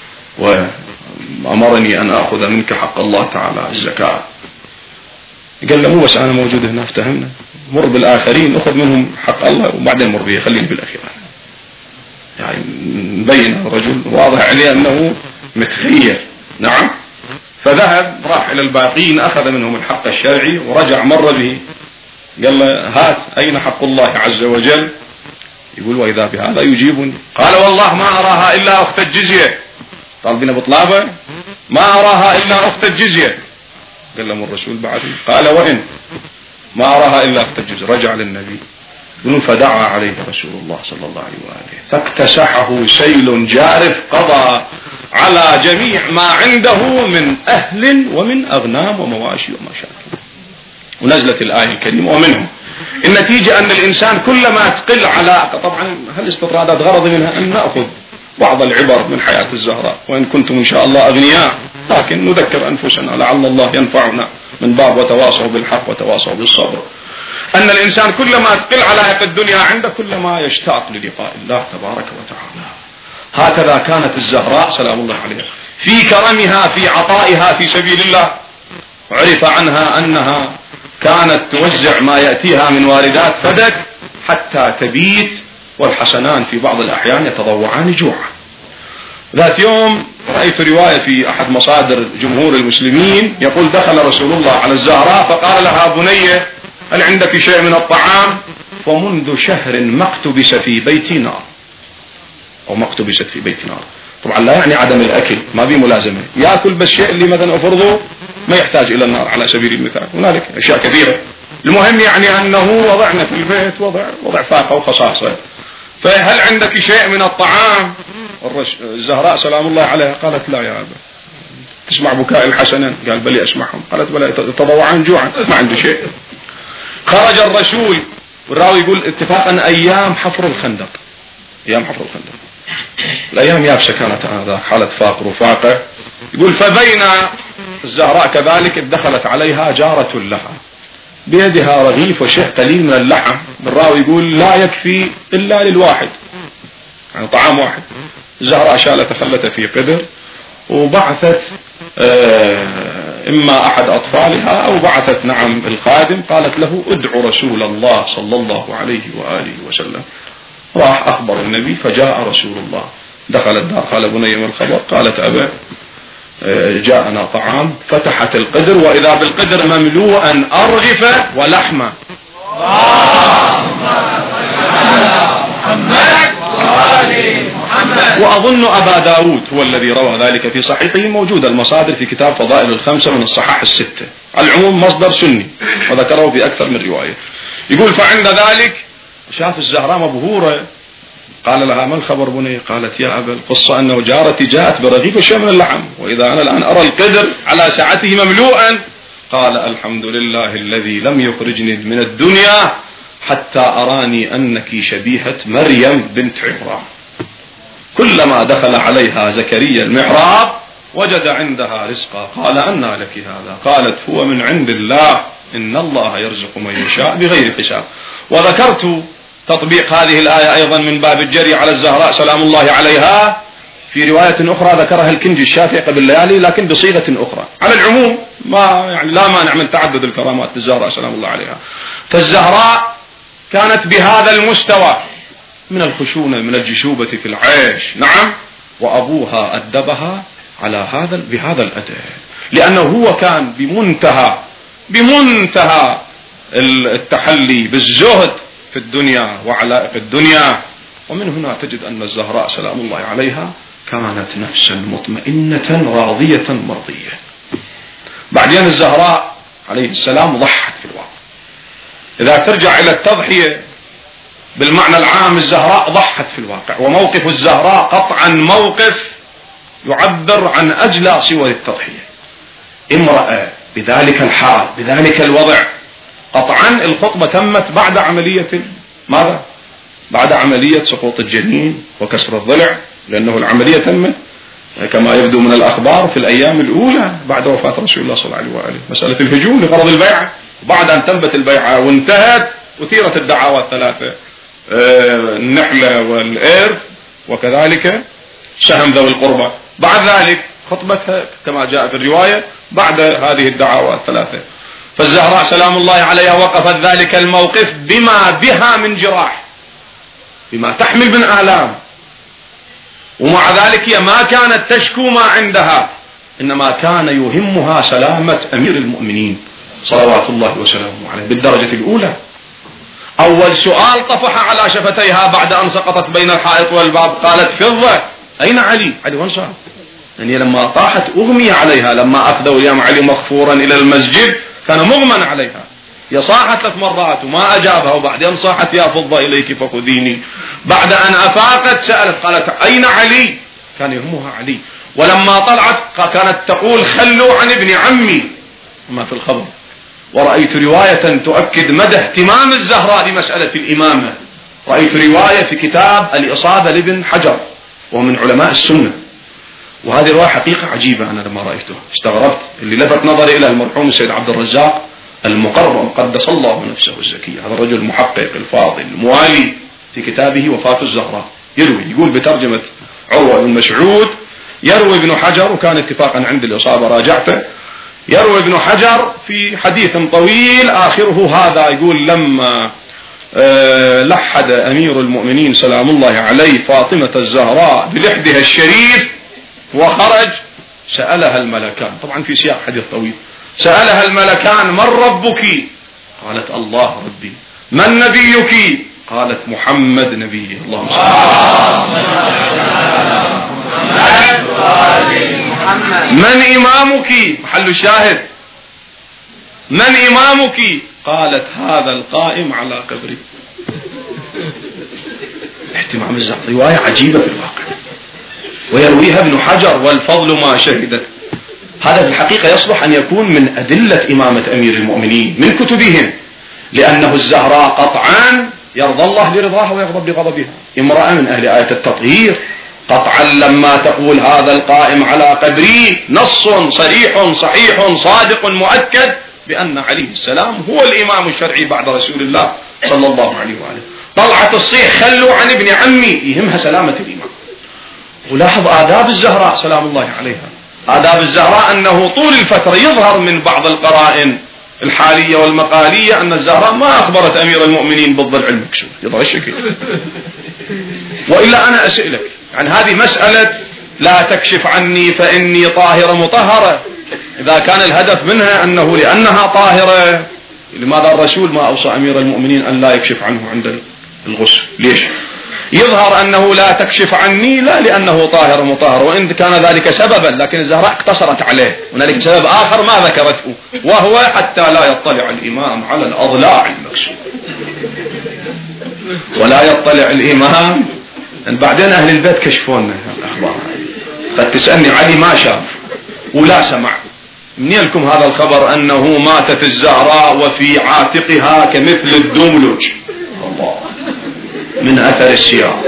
وأمرني أن أخذ منك حق الله تعالى الزكاة. قال له مو بس أنا موجود هنا افتهمنا، مر بالآخرين أخذ منهم حق الله وبعدين مر بي خليني بالأخير. يعني مبين الرجل واضح عليه أنه متخير. نعم. فذهب راح إلى الباقين أخذ منهم الحق الشرعي ورجع مر به قال له هات أين حق الله عز وجل؟ يقول وإذا بهذا يجيبني قال والله ما أراها إلا أخت الجزية. طالبين بطلابة ما أراها إلا أخت الجزية. قال لهم الرسول بعدين قال وإن ما أراها إلا أخت الجزية. رجع للنبي يقولون فدعا عليه رسول الله صلى الله عليه وآله فاكتسحه سيل جارف قضى على جميع ما عنده من أهل ومن أغنام ومواشي ومشاكل. ونزلت الآية الكريمة ومنهم النتيجة أن الإنسان كلما تقل على طبعا هالاستطرادات غرض منها أن نأخذ بعض العبر من حياة الزهراء وإن كنتم إن شاء الله أغنياء لكن نذكر أنفسنا لعل الله ينفعنا من باب وتواصوا بالحق وتواصوا بالصبر. أن الإنسان كلما تقل على الدنيا عنده كلما يشتاق للقاء الله تبارك وتعالى. هكذا كانت الزهراء سلام الله عليها في كرمها في عطائها في سبيل الله. عرف عنها أنها كانت توزع ما يأتيها من واردات فدك حتى تبيت والحسنان في بعض الأحيان يتضوعان جوعا. ذات يوم رأيت رواية في أحد مصادر جمهور المسلمين يقول دخل رسول الله على الزهراء فقال لها بنية هل عندك شيء من الطعام؟ فمنذ شهر ما اقتبس في بيت نار أو ما اقتبست في بيت نار. طبعا لا يعني عدم الأكل ما بي ملازمة يأكل بس شيء اللي مثلا أفرضه ما يحتاج إلى النار على سبيل المثال. هنالك أشياء كثيرة. المهم يعني أنه وضعنا في البيت وضع فاقة وخصاصة. فهل عندك شيء من الطعام؟ الزهراء سلام الله عليها قالت لا يا أبا. تسمع بكاء الحسنين؟ قال بلي أسمعهم. قالت بلي تضوعان جوعا ما عنده شيء. خرج الرسول والراوي يقول اتفاقا أيام حفر الخندق. أيام حفر الخندق الأيام يابسة كانت هذا حالة فاقر وفاقة. يقول فبين الزهراء كذلك دخلت عليها جارة لها بيدها رغيف وشيء قليل من اللحم. الراوي يقول لا يكفي إلا للواحد يعني طعام واحد. الزهراء شالت خلته في قدر وبعثت إما أحد أطفالها أو بعثت نعم الخادم قالت له ادعو رسول الله صلى الله عليه وآله وسلم. راح أخبر النبي فجاء رسول الله دخل الدار قال بني من الخبر؟ قالت أبا جاءنا طعام. فتحت القدر وإذا بالقدر مملوءا أرغفة ولحمة. وأظن أبا داود هو الذي روى ذلك في صحيحه موجود المصادر في كتاب فضائل الخمسة من الصحاح الستة. العموم مصدر سني وذكره في أكثر من رواية. يقول فعند ذلك شاف الزهراء مبهورة قال لها ما الخبر بني؟ قالت يا أبا القصة أنه جارتي جاءت برغيف وشيء من اللحم وإذا أنا الآن أرى القدر على سعته مملوءا. قال الحمد لله الذي لم يخرجني من الدنيا حتى أراني أنك شبيهة مريم بنت عمران. كلما دخل عليها زكريا المحراب وجد عندها رزقا. قال أنى لك هذا؟ قالت هو من عند الله إن الله يرزق من يشاء بغير حساب. وذكرت تطبيق هذه الآية أيضا من باب الجري على الزهراء سلام الله عليها في رواية أخرى ذكرها الكندي الشافعي قبل ليالي لكن بصيغة أخرى. على العموم ما يعني لا مانع من تعدد الكرامات للزهراء سلام الله عليها. فالزهراء كانت بهذا المستوى من الخشونة من الجشوبة في العيش. نعم. وأبوها أدبها على بهذا الأدب لأنه هو كان بمنتهى التحلي بالزهد في الدنيا وعلائق الدنيا. ومن هنا تجد أن الزهراء سلام الله عليها كانت نفسا مطمئنة راضية مرضية. بعدين الزهراء عليه السلام ضحت في الواقع. إذا ترجع إلى التضحية بالمعنى العام الزهراء ضحت في الواقع. وموقف الزهراء قطعا موقف يعبر عن أجلى صور التضحية. امرأة بذلك الحال بذلك الوضع قطعا الخطبة تمت بعد عملية ماذا؟ بعد عملية سقوط الجنين وكسر الضلع لأنه العملية تمت كما يبدو من الأخبار في الأيام الأولى بعد وفاة رسول الله صلى الله عليه وآله. مسألة الهجوم لغرض البيعة بعد أن تمت البيعة وانتهت أثيرت الدعاوى الثلاثة النحلة والإرث وكذلك سهم ذوي القربى. بعد ذلك خطبتها كما جاء في الرواية بعد هذه الدعاوى الثلاثة. فالزهراء سلام الله عليها وقفت ذلك الموقف بما بها من جراح بما تحمل من آلام ومع ذلك هي ما كانت تشكو ما عندها، إنما كان يهمها سلامة أمير المؤمنين صلوات الله وسلامه عليه بالدرجة الأولى. أول سؤال طفح على شفتيها بعد أن سقطت بين الحائط والباب قالت فضة أين علي؟ علي وين صار؟ يعني لما طاحت أغمي عليها، لما أخذوا اليوم علي مغفورا إلى المسجد كان مغمى عليها، هي صاحت 3 مرات وما أجابها، وبعدين صاحت يا فضة إليك فخذيني. بعد أن أفاقت سألت قالت أين علي؟ كان يهمها علي. ولما طلعت كانت تقول خلوا عن ابن عمي ما في الخبر. ورأيت رواية تؤكد مدى اهتمام الزهراء بمسألة الإمامة، رأيت رواية في كتاب الإصابة لابن حجر وهو من علماء السنة، وهذه رواية حقيقة عجيبة. أنا لما رأيته استغربت. اللي لفت نظري إلى المرحوم السيد عبد الرزاق المقرم قدس الله نفسه الزكية، هذا الرجل المحقق الفاضل الموالي، في كتابه وفاة الزهراء يقول بترجمة عروة بن مسعود، يروي ابن حجر، وكان اتفاقا عند الإصابة راجعته، يروي ابن حجر في حديث طويل آخره هذا، يقول لما لحد أمير المؤمنين سلام الله عليه فاطمة الزهراء بلحدها الشريف وخرج سألها الملكان، طبعا في سياق حديث طويل، سألها الملكان من ربك؟ قالت الله ربي. من نبيك؟ قالت محمد نبي. اللهم صل على من إمامك؟ محل الشاهد من إمامك؟ قالت هذا القائم على قبري. اهتمام الزهراء رواية عجيبة في الواقع، ويرويها ابن حجر والفضل ما شهدت. هذا في الحقيقة يصلح أن يكون من أدلة إمامة أمير المؤمنين من كتبهم، لأنه الزهراء قطعا يرضى الله لرضاها ويغضب لغضبها، امرأة من أهل آية التطهير، قطعا لما تقول هذا القائم على قبري نص صريح صحيح صادق مؤكد بأن عليه السلام هو الإمام الشرعي بعد رسول الله صلى الله عليه وآله. طلعت الصيح خلوا عن ابن عمي، يهمها سلامة الإمام. ولاحظ آداب الزهراء سلام الله عليها، آداب الزهراء أنه طول الفترة يظهر من بعض القرائن الحالية والمقالية أن الزهراء ما أخبرت أمير المؤمنين بالضلع المكشوف، يظهر الشكل. وإلا أنا أسألك، يعني هذه مسألة لا تكشف عني فإني طاهرة مطهرة، إذا كان الهدف منها أنه لأنها طاهرة، لماذا الرسول ما أوصى أمير المؤمنين أن لا يكشف عنه عند الغسل؟ ليش؟ يظهر أنه لا تكشف عني لا لأنه طاهر مطهر، وإن كان ذلك سببا، لكن الزهراء اقتصرت عليه، هنالك سبب آخر ما ذكرته، وهو حتى لا يطلع الإمام على الأضلاع المكشوف، ولا يطلع الإمام. بعدين أهل البيت كشفونا الأخبار، قد تسألني علي ما شاف ولا سمع، منين لكم هذا الخبر أنه ماتت الزهراء وفي عاتقها كمثل الدملج الله من أثر السياق،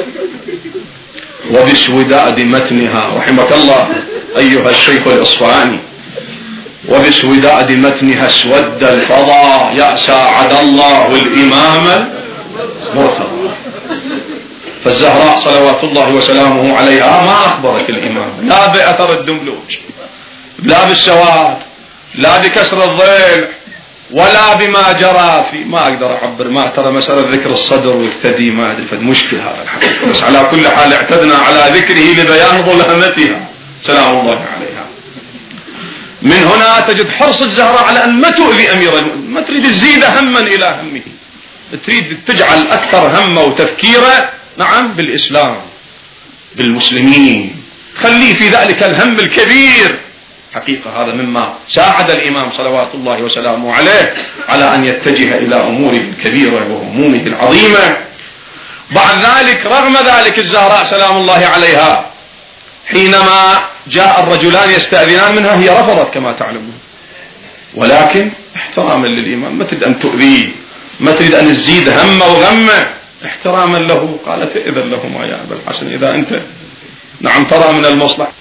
وبسوداد متنها رحمك الله أيها الشيخ الإصفهاني، وبسوداد متنها اسود الفضاء يأسى عد الله الإمام مرتضى. فالزهراء صلوات الله وسلامه عليها ما أخبرت الإمام لا بأثر الدملوج، لا بالسواد، لا بكسر الضلع، ولا بما جرى في، ما أقدر أعبر، ما ترى مسألة ذكر الصدر والثدي ما أدري، مشكلة هذا الحقيقة، بس على كل حال اعتدنا على ذكره لبيان ظلامتها سلام الله عليها. من هنا تجد حرص الزهراء على أن ما تؤذي أمير المؤمنين، ما تريد تزيد هما إلى همه، تريد تجعل أكثر همه وتفكيره نعم بالإسلام بالمسلمين، خليه في ذلك الهم الكبير. حقيقة هذا مما ساعد الإمام صلوات الله وسلامه عليه على أن يتجه إلى أموره الكبيرة وهمومه العظيمة. بعد ذلك رغم ذلك الزهراء سلام الله عليها حينما جاء الرجلان يستأذنان منها هي رفضت كما تعلمون، ولكن احتراما للإمام، ما تريد أن تؤذيه، ما تريد أن تزيد همه وغمه، احتراما له قالت إذن لهما يا أبا الحسن إذا أنت نعم ترى من المصلحة.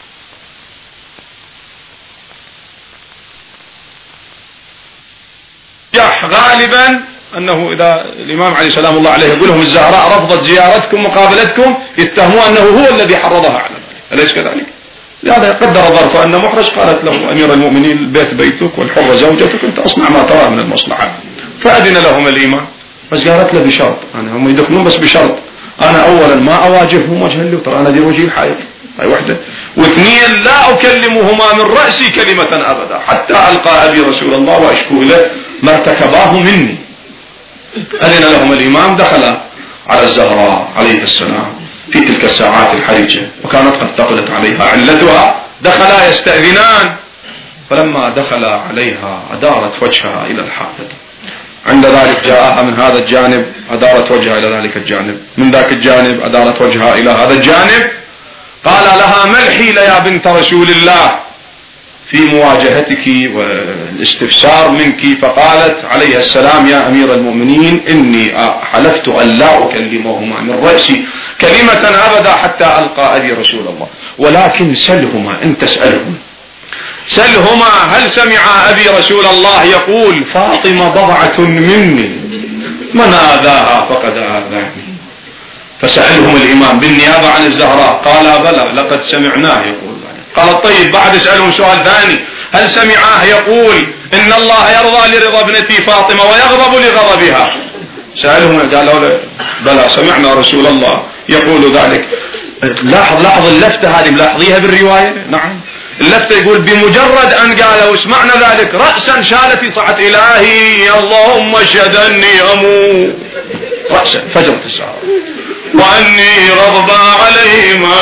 غالبا أنه إذا الإمام علي سلام الله عليه يقول لهم الزهراء رفضت زيارتكم مقابلتكم يتهموا أنه هو الذي حرضها على ذلك، أليس كذلك؟ لهذا قدر ظرف أن محرج قالت له أمير المؤمنين البيت بيتك والحرة زوجتك، أنت أصنع ما ترى من المصلحة. فأذن لهم الإمام، بس قالت له بشرط، يعني هم يدخلون بس بشرط أنا أولا ما أواجههم وجها له، ترى أنا دي وجهي الحائط، هاي وحدة. واثنين لا أكلمهما من رأسي كلمة أبدا حتى ألقى أبي رسول الله وأشكو له ما ارتكباه مني. أذن لهم الإمام، دخل على الزهراء عليه السلام في تلك الساعات الحرجة، وكانت قد ثقلت عليها علتها، دخلا يستأذنان، فلما دخل عليها أدارت وجهها إلى الحائط. عند ذلك جاءها من هذا الجانب، أدارت وجهها إلى ذلك الجانب، من ذاك الجانب أدارت وجهها إلى هذا الجانب. قال لها: ما الحيلة يا بنت رسول الله في مواجهتك والاستفسار منك؟ فقالت عليه السلام: يا أمير المؤمنين، إني حلفت أن لا أكلمهما من رأسي كلمة أبدا حتى ألقى أبي رسول الله، ولكن سلهما، أنت اسألهم، سلهما هل سمع أبي رسول الله يقول: فاطمة بضعة مني، من آذاها فقد آذاني. فسألهم الإمام بالنيابة عن الزهراء، قال: بلى لقد سمعناه يقول. قال: طيب بعد اسألهم سؤال ثاني، هل سمعاه يقول إن الله يرضى لرضا ابنتي فاطمة ويغضب لغضبها؟ سألهم، قالوا: بلى سمعنا رسول الله يقول ذلك. لاحظ اللفتة هذه، ملاحظيها بالرواية؟ نعم، اللفتة يقول: بمجرد أن قالوا سمعنا ذلك رأسا شالت صعت: إلهي اللهم اشهد أني أموت، رأسا فجرت الساعة، وأني غضبا عليهما،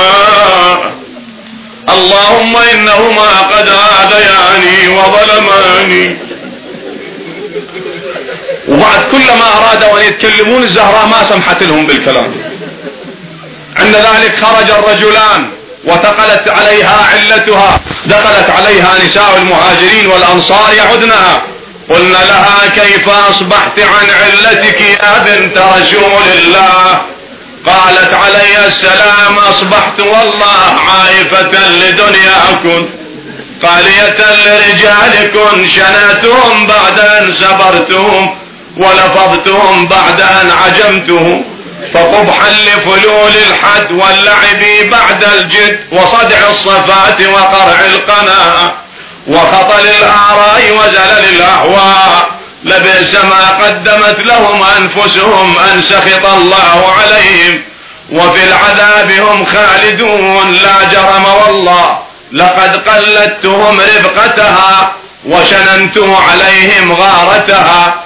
اللهم إنهما قد آذياني وظلماني. وبعد كلما أرادوا أن يتكلمون الزهراء ما سمحت لهم بالكلام. عند ذلك خرج الرجلان وثقلت عليها علتها، دخلت عليها نساء المهاجرين والأنصار يعدنها، قلنا لها: كيف أصبحت عن علتك يا بنت رسول الله؟ قالت عليه السلام: أصبحت والله عائفة لدنياكم قالية لرجالكم، شناتهم بعد أن سبرتهم ولفظتهم بعد أن عجمتهم، فقبحا لفلول الحد واللعب بعد الجد، وصدع الصفات وقرع القناة وخطل الآراء وزلل الأهواء، لبئس ما قدمت لهم أنفسهم أن سخط الله عليهم، وفي العذاب هم خالدون. لا جرم والله لقد قلدتهم رفقتها، وشننت عليهم غارتها،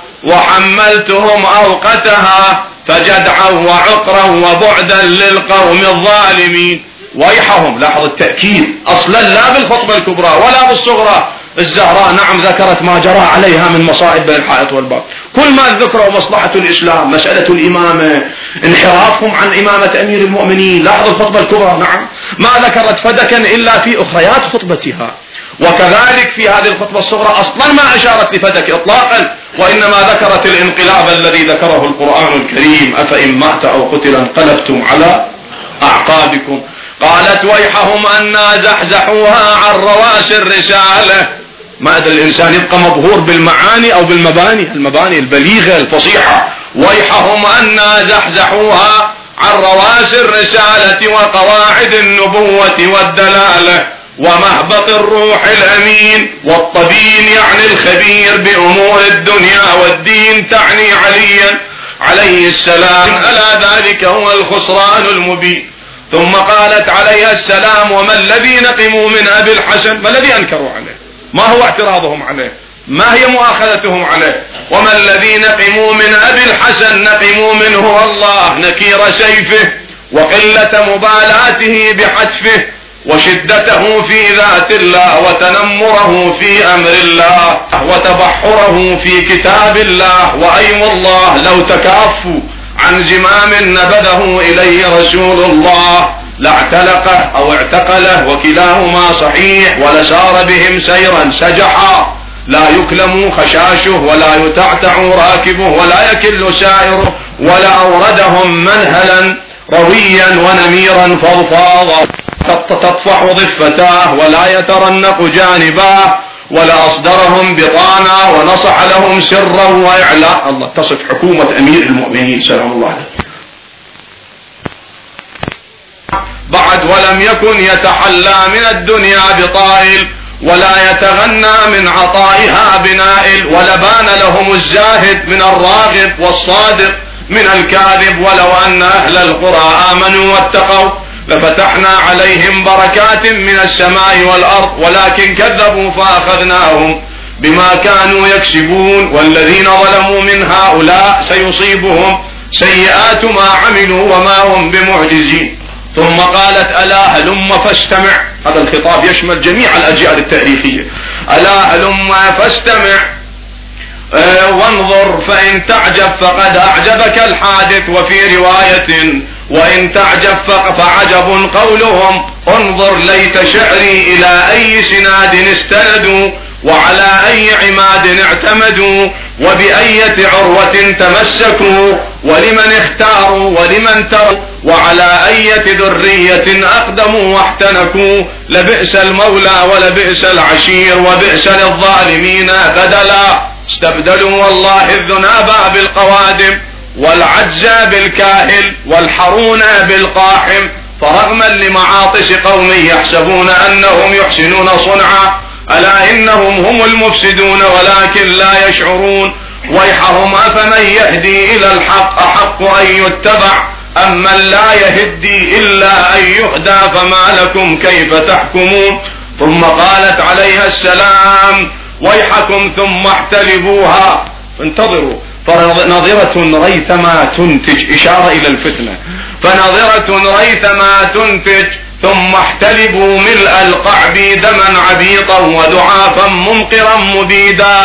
وحملتهم أوقتها، فجدعا وعقرا وبعدا للقوم الظالمين. ويحهم، لاحظ التأكيد، أصلا لا بالخطبة الكبرى ولا بالصغرى. الزهراء نعم ذكرت ما جرى عليها من مصائب بين الحائط والباب، كل ما ذكروا مصلحة الإسلام، مسألة الإمامة، انحرافهم عن إمامة أمير المؤمنين. لاحظ الخطبة الكبرى نعم ما ذكرت فدكا إلا في أخريات خطبتها، وكذلك في هذه الخطبة الصغرى أصلا ما أشارت لفدك إطلاقا، وإنما ذكرت الانقلاب الذي ذكره القرآن الكريم: أفإن مات أو قتل انقلبتم على أعقابكم. قالت: ويحهم أنا زحزحوها عن رواس الرسالة. ما أدري الإنسان يبقى مبهور بالمعاني أو بالمباني، المباني البليغة الفصيحة. ويحهم أنا زحزحوها عن رواس الرسالة وقواعد النبوة والدلالة ومهبط الروح الأمين والطبين، يعني الخبير بأمور الدنيا والدين، تعني عليا عليه السلام، ألا ذلك هو الخسران المبين. ثم قالت عليه السلام: وما الذي نقموا من أبي الحسن؟ ما الذي أنكروا عليه؟ ما هو اعتراضهم عليه؟ ما هي مؤاخذتهم عليه؟ وما الذي نقموا من أبي الحسن؟ نقموا منه والله نكير سيفه، وقلة مبالاته بحتفه، وشدته في ذات الله، وتنمره في أمر الله، وتبحره في كتاب الله. وأيم الله لو تكافوا عن زمام نبذه إليه رسول الله لاعتلقه أو اعتقله، وكلاهما صحيح، ولسار بهم سيرا سجحا، لا يكلم خشاشه ولا يتعتع راكبه ولا يكل سائره، ولا أوردهم منهلا رويا ونميرا فضفاضا تطفح ضفتاه ولا يترنق جانباه، ولا أصدرهم بطانا ونصح لهم سرا وإعلاء. الله تصف حكومة أمير المؤمنين سلام الله عليه. بعد: ولم يكن يتحلى من الدنيا بطائل، ولا يتغنى من عطائها بنائل، ولبان لهم الزاهد من الراغب والصادق، من الكاذب. ولو أن أهل القرى آمنوا واتقوا لفتحنا عليهم بركات من السماء والأرض ولكن كذبوا فأخذناهم بما كانوا يكسبون. والذين ظلموا من هؤلاء سيصيبهم سيئات ما عملوا وما هم بمعجزين. ثم قالت ألا هلم فاستمع. هذا الخطاب يشمل جميع الأجيال التاريخية. ألا هلم فاستمع وانظر فإن تعجب فقد أعجبك الحادث. وفي رواية وإن تعجب فعجب قولهم انظر ليت شعري إلى أي سناد استندوا وعلى أي عماد اعتمدوا وبأية عروة تمسكوا ولمن اختاروا ولمن تروا وعلى أية ذرية أقدموا واحتنكوا. لبئس المولى ولبئس العشير وبئس للظالمين بدلا. استبدلوا والله الذناب بالقوادم والعجز بالكاهل والحرون بالقاحم. فرغما لمعاطس قوم يحسبون أنهم يحسنون صنعا ألا إنهم هم المفسدون ولكن لا يشعرون. ويحهم أفمن يهدي إلى الحق أحق أن يتبع أمن لا يهدي إلا أن يهدى فما لكم كيف تحكمون. ثم قالت عليها السلام ويحكم ثم احتلبوها انتظروا فنظرة ريثما تنتج إشارة إلى الفتنة. فنظرة ريثما تنتج ثم احتلبوا ملء القعب دما عبيطا ودعافا منقرا مبيدا.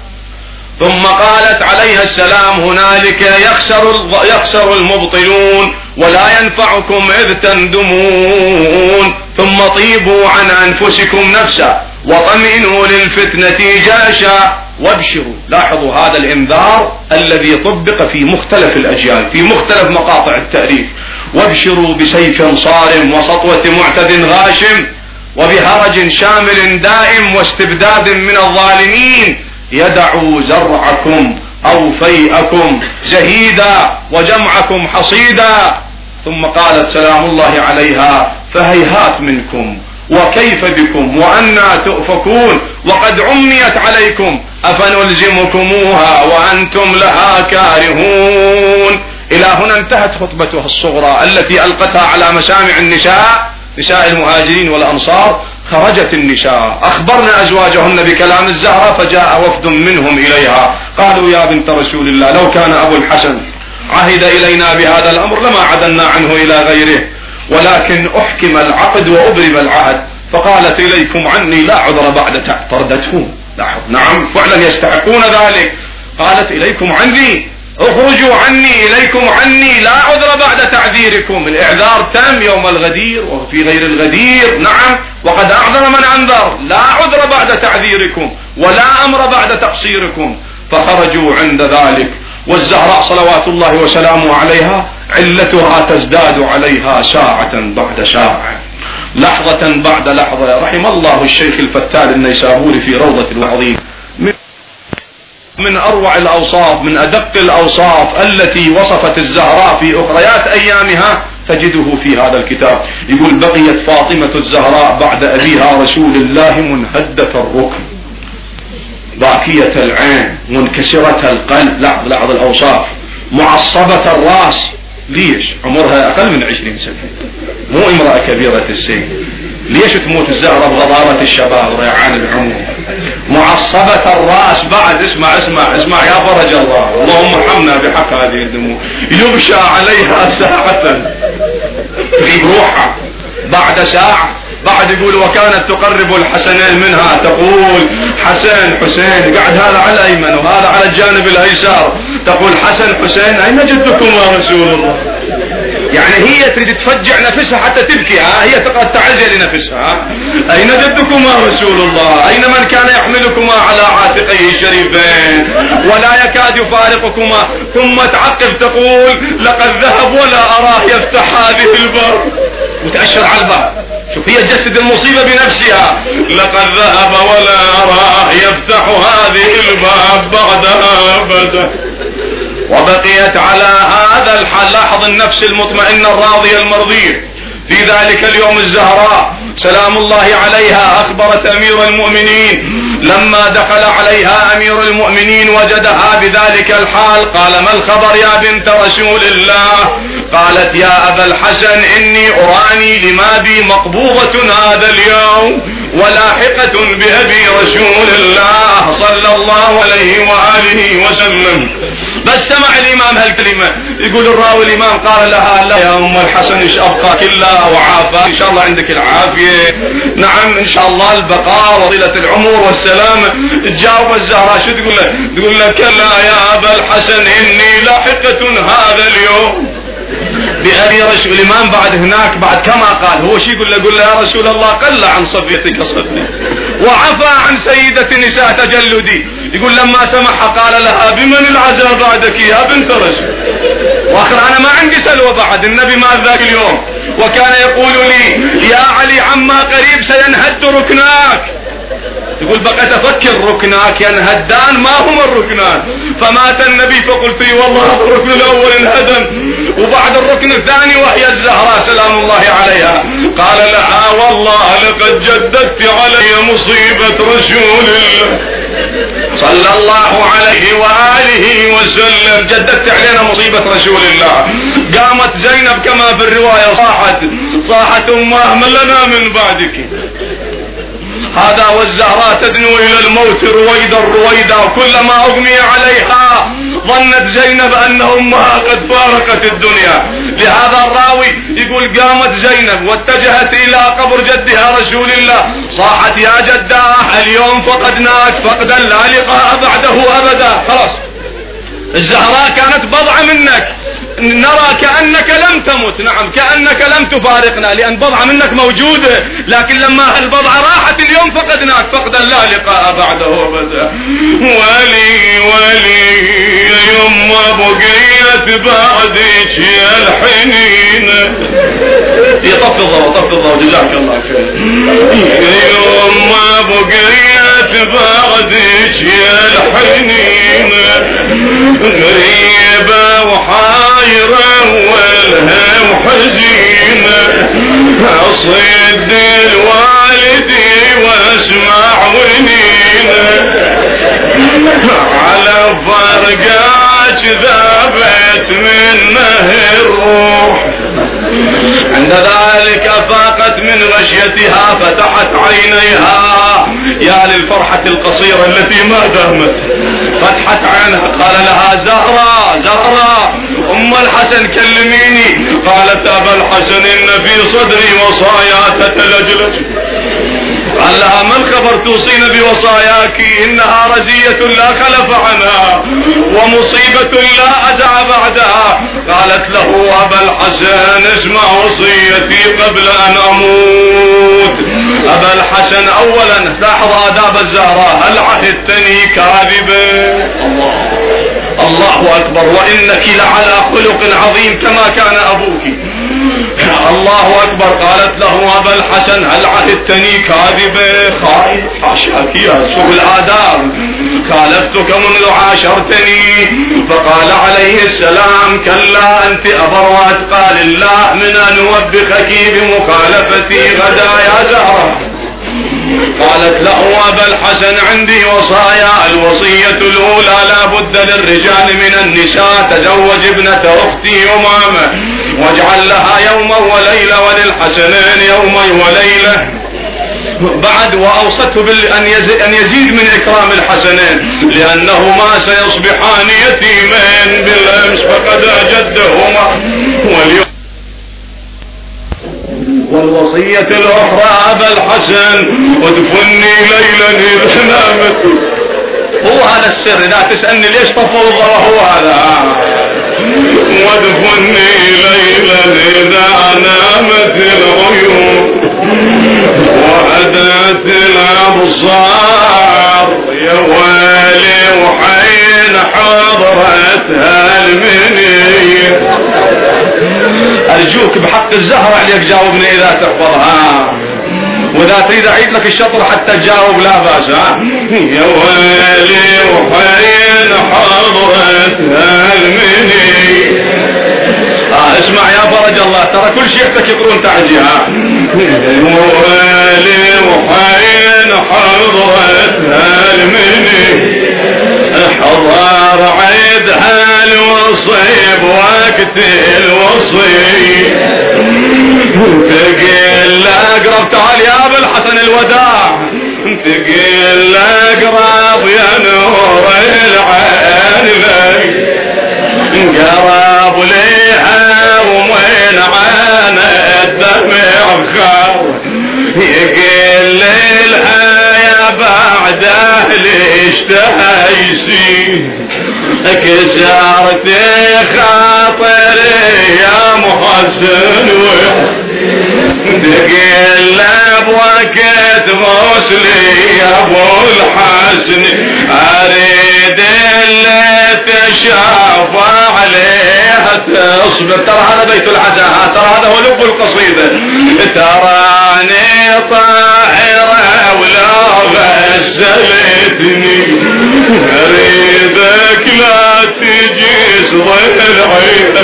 ثم قالت عليها السلام هنالك يخسر المبطلون ولا ينفعكم إذ تندمون. ثم طيبوا عن أنفسكم نفسا وطمئنوا للفتنة جاشا وابشروا. لاحظوا هذا الإنذار الذي طبق في مختلف الأجيال في مختلف مقاطع التاريخ. وابشروا بسيف صارم وسطوة معتد غاشم وبهرج شامل دائم واستبداد من الظالمين يدعوا زرعكم أو فيئكم زهيدا وجمعكم حصيدا. ثم قالت سلام الله عليها فهيهات منكم وكيف بكم وأنى تؤفكون وقد عميت عليكم أفنلزمكموها وأنتم لها كارهون. إلى هنا انتهت خطبتها الصغرى التي ألقتها على مسامع النساء نساء المهاجرين والأنصار. خرجت النساء أخبرن أزواجهن بكلام الزهرة فجاء وفد منهم إليها قالوا يا بنت رسول الله لو كان أبو الحسن عهد إلينا بهذا الأمر لما عدلنا عنه إلى غيره ولكن أحكم العقد وأبرم العهد. فقالت إليكم عني لا عذر بعد طردتهم. نعم فعلا يستحقون ذلك. قالت إليكم عني اخرجوا عني إليكم عني لا عذر بعد تعذيركم. الإعذار تم يوم الغدير وفي غير الغدير. نعم وقد أعذر من أنذر. لا عذر بعد تعذيركم ولا أمر بعد تقصيركم. فخرجوا عند ذلك والزهراء صلوات الله وسلامه عليها علتها تزداد عليها ساعة بعد ساعة لحظة بعد لحظة. رحم الله الشيخ الفتال النيسابوري في روضة الوعظين من أروع الأوصاف من أدق الأوصاف التي وصفت الزهراء في أخريات أيامها تجده في هذا الكتاب. يقول بقيت فاطمة الزهراء بعد أبيها رسول الله منهدة الركن باكية العين منكسرة القلب. لاحظ الأوصاف معصبة الرأس. ليش عمرها أقل من 20 سنة مو امرأة كبيرة السن. ليش تموت الزهرة بغضارة الشباب وريعان العمر. معصبة الرأس بعد اسمع يا فرج الله اللهم ارحمنا بحق هذه الدموع. يبشى عليها ساعة تغيب روحها بعد ساعة. بعد يقول وكانت تقرب الحسنين منها تقول حسين قاعد هذا على الأيمن وهذا على الجانب الأيسر تقول حسين أين جدكم يا رسول الله. يعني هي تريد تفجع نفسها حتى تبكي. هي تقعد تعزي لنفسها. أين جدكما رسول الله أين من كان يحملكما على عاتقيه الشريفين ولا يكاد يفارقكما. ثم تعقب تقول لقد ذهب ولا أراه يفتح هذه الباب وتأشر على الباب. شوف هي تجسد المصيبة بنفسها. لقد ذهب ولا أراه يفتح هذه الباب بعدها أبدا. وبقيت على هذا الحال. لاحظ النفس المطمئنة الراضية المرضية. في ذلك اليوم الزهراء سلام الله عليها أخبرت أمير المؤمنين لما دخل عليها أمير المؤمنين وجدها بذلك الحال قال: ما الخبر يا بنت رسول الله؟ قالت: يا أبا الحسن إني أراني لما بي مقبوضة هذا اليوم ولاحقة بأبي رسول الله صلى الله عليه وآله وسلم. بس سمع الإمام هالكلمة، يقول الراوي الإمام قال لها: لا يا أم الحسن إيش أبقاك إلا وعافى، إن شاء الله عندك العافية، نعم إن شاء الله البقاء وطيلة العمر والسلامة. تجاوب الزهراء شو تقول له؟ تقول له: كلا يا أبا الحسن إني لاحقة هذا اليوم بأبي رسول. الإمام بعد هناك بعد كما قال هو شي يقول له؟ يقول له: يا رسول الله قل عن صفيتك صدني وعفى عن سيدة نساء تجلدي. يقول لما سمح قال لها: بمن العزاء بعدك يا بنت رسول؟ واخر انا ما عندي سلوى بعد، النبي مات ذاك اليوم وكان يقول لي: يا علي عما قريب سينهد ركناك. يقول: بقيت افكر ركناك ينهدان ما هما الركنان؟ فمات النبي فقلت: والله الركن الاول انهدم وبعد الركن الثاني وهي الزهراء سلام الله عليها. قال لها: والله لقد جددت علي مصيبة رسول الله صلى الله عليه وآله وسلم، جددت علينا مصيبة رسول الله. قامت زينب كما في الرواية صاحت أمه: من لنا من بعدك؟ هذا والزهراء تدنو إلى الموت رويدا رويدا، وكلما أغمي عليها ظنت زينب أن أمها قد فارقت الدنيا. لهذا الراوي يقول: قامت زينب واتجهت إلى قبر جدها رسول الله صاحت: يا جداه اليوم فقدناك فقدا لا لقاء بعده أبدا. خلاص الزهراء كانت بضعة منك، نرى كأنك لم تمت، نعم كأنك لم تفارقنا لأن بضعة منك موجودة، لكن لما هالبضعة راحت اليوم فقدناك فقدا لا لقاء بعده أبدا. ولي يما بقيت بعدك يا الحنين. طف الضوء جزاك الله خير. يما بقيت بعدك يا الحنين غريبة وحايرة والها وحزينة، أصيد الوالدي واسمع ونينة على فرقاك ذابت منه الروح. عند ذلك فاقت من غشيتها فتحت عينيها، يا للفرحة القصيرة التي ما دامت. فتحت عينها قال لها: زهراء أم الحسن كلميني. قالت: أبا الحسن إن في صدري وصايا تتلجلج. قال لها: ما الخبر توصين بوصاياك؟ إنها رزية لا خلف عنها ومصيبة لا أزع بعدها. قالت له: أبا الحسن اسمع وصيتي قبل أن أموت. أبا الحسن أولا لاحظ آداب الزهراء: هل عهدتني كاذبا؟ الله أكبر، وإنك لعلى خلق عظيم كما كان أبوك. الله أكبر. قالت له: أبا الحسن هل عهدتني كاذبا؟ حاشاك يا سوء الآداب، خالفتك منذ عاشرتني. فقال عليه السلام: كلا أنت أبر وأتقى لله من أن نوبخك بمخالفتي غدا يا زهرة. قالت له: أبا الحسن عندي وصايا، الوصية الأولى لا بد للرجال من النساء، تزوج ابنة أختي أمامة واجعل لها يوما وليلة وللحسنين يوما وليلة. بعد وأوصته أن يزيد من إكرام الحسنين لأنهما سيصبحان يتيمين بالأمس فقد جدهما واليوم. والوصية الأخرى: أبا الحسن ادفني ليلا إذا نامت. هو هذا السر، لا تسألني ليش طفوا الضوء، هو هذا. وادفني ليلا إذا نامت العيون وأدت الأبصار، يا ويلي وحين حضرتها المنية. أرجوك بحق الزهرة عليك جاوبني إذا تحفظها، وإذا تريد أعيد لك الشطر حتى تجاوب لا بأس. يا ويلي وحين حضرتها المنية. اسمع يا فرج الله، ترى كل شيختك يقولون تعزيها. يا ويلي وحين حضرتها الوصي تقول اقرب تعال يا ابو الحسن الوداع تقول اقرب يا نور العين قرب ليها ومن عين الدمع خار يقول لها يا بعد اهلي اشتهيسي كسرت خاطري يا محسن تقل بوقت غسلي يا ابو الحسن اريد اللي تشافى عليها تصبر. ترى هذا بيت العزاء، ترى هذا هو لب القصيدة. تراني طاهرة ولا غسلتني اريدك لا تجي صغير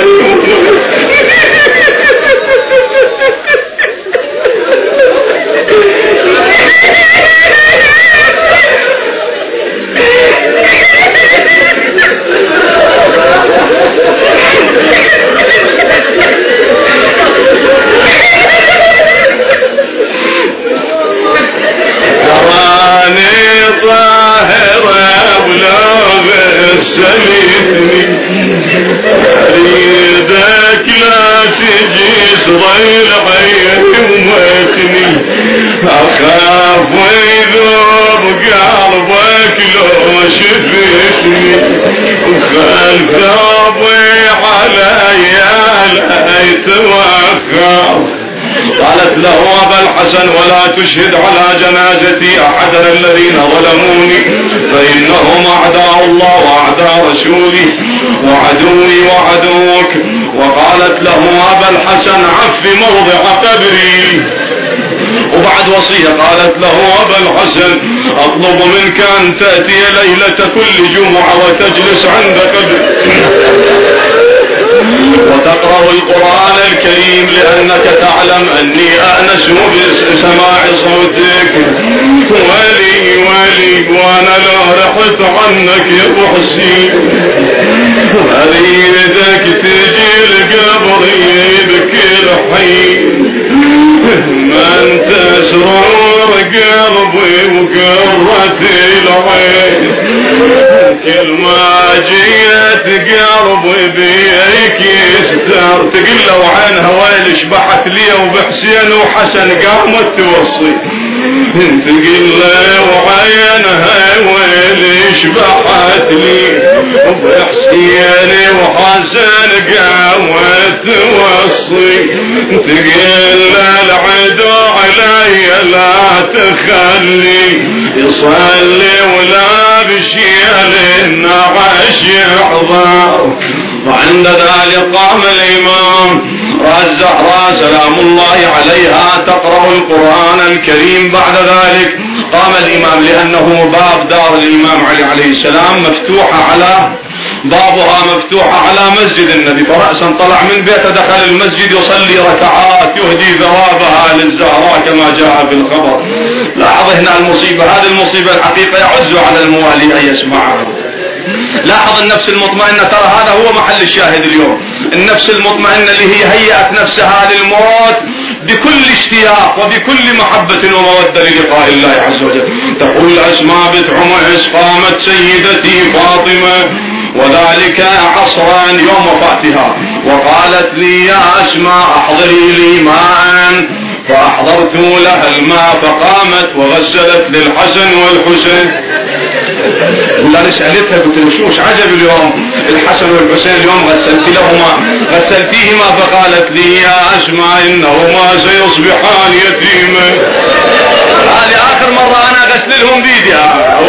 اريدك لا تجي صغير عين ومتني اخاف يذوب قلبك لو شفتني وخل ثوبي علي لا يتوخر. قالت له ابا الحسن ولا تشهد على جنازتي احدا الذين ظلموني فانهم اعداء الله واعداء رسوله وعدوي وعدوك. وقالت له ابا الحسن عف موضع قبري. وبعد وصية قالت له ابا الحسن اطلب منك ان تأتي ليلة كل جمعة وتجلس عند قبري وتقرأ القرآن الكريم لأنك تعلم أني أأنس بسماع صوتك. ولي وأنا لا رحت عنك يا أبو حسين أريدك تجي لقبري بكل حين من تسرور قلبي وقرة العين كل ما جيت قلبي بيك يستر. تقل له عين هواي شبحت لي وبحسين وحسن قامت توصي تقل له وعينها ويلي شبحت لي وبحسين وحسن قامت توصي تقل العدو علي لا تخلي يصلي ولا بشيل النعش يحضر. وعند ذلك قام الإمام الزهراء سلام الله عليها تقرأ القرآن الكريم. بعد ذلك قام الإمام لأنه باب دار الإمام علي عليه السلام بابها مفتوحة على مسجد النبي، فرأسا طلع من بيته دخل المسجد يصلي ركعات يهدي ثوابها للزهراء كما جاء في الخبر. لاحظ هنا المصيبة، هذه المصيبة الحقيقة يعز على الموالي أن يسمعها. لاحظ النفس المطمئنة، ترى هذا هو محل الشاهد اليوم. النفس المطمئنة اللي هي هيأت نفسها للموت بكل اشتياق وبكل محبة ومودة للقاء الله عز وجل. تقول أسماء بنت عميس قامت سيدتي فاطمة وذلك عصرا يوم وفاتها وقالت لي يا أسماء احضري لي ماء، فأحضرت لها الماء فقامت وغسلت للحسن والحسين. ولا سألتها قلت له شوش عجب اليوم الحسن والحسين اليوم غسلتيهما فقالت لي يا أسماء إنهما سيصبحان يتيما. هذه آخر مرة أنا غسل لهم بيدها.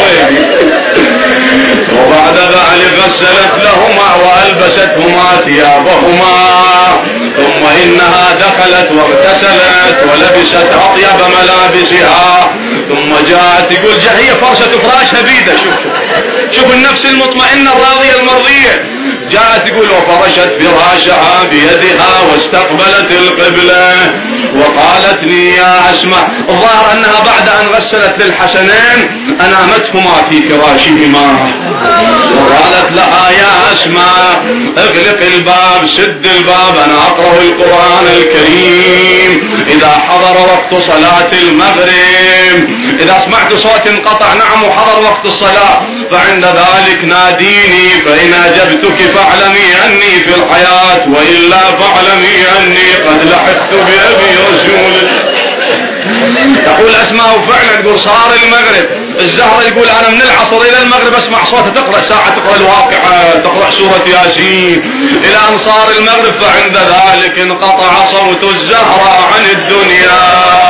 وبعد ذلك غسلت لهما وألبستهما ثيابهما ثم إنها دخلت واغتسلت ولبست أطيب ملابسها ثم جاءت تقول هي فرشة فراشها بيدها. شوف شوف النفس المطمئنة الراضية المرضية. جاءت تقول وفرشت فراشها بيدها واستقبلت القبلة وقالت لي يا أسماء. الظاهر أنها بعد أن غسلت للحسنين أنامتهما في فراشهما، وقالت لها يا أسماء اغلق الباب، سد الباب، أنا أقرأ القرآن الكريم. إذا حضر وقت صلاة المغرب، إذا سمعت صوت انقطع نعم وحضر وقت الصلاة، فعند ذلك ناديني، فإن أجبتك فاعلمي أني في الحياة، وإلا فاعلمي أني قد لحقت بأبي رسول الله. تقول أسماء وفعلا تقول صار المغرب، الزهرة يقول أنا من العصر إلى المغرب أسمع صوتها تقرأ ساعة، تقرأ الواقعة، تقرأ سورة ياسين، إلى أن صار المغرب، فعند ذلك انقطع صوت الزهرة عن الدنيا.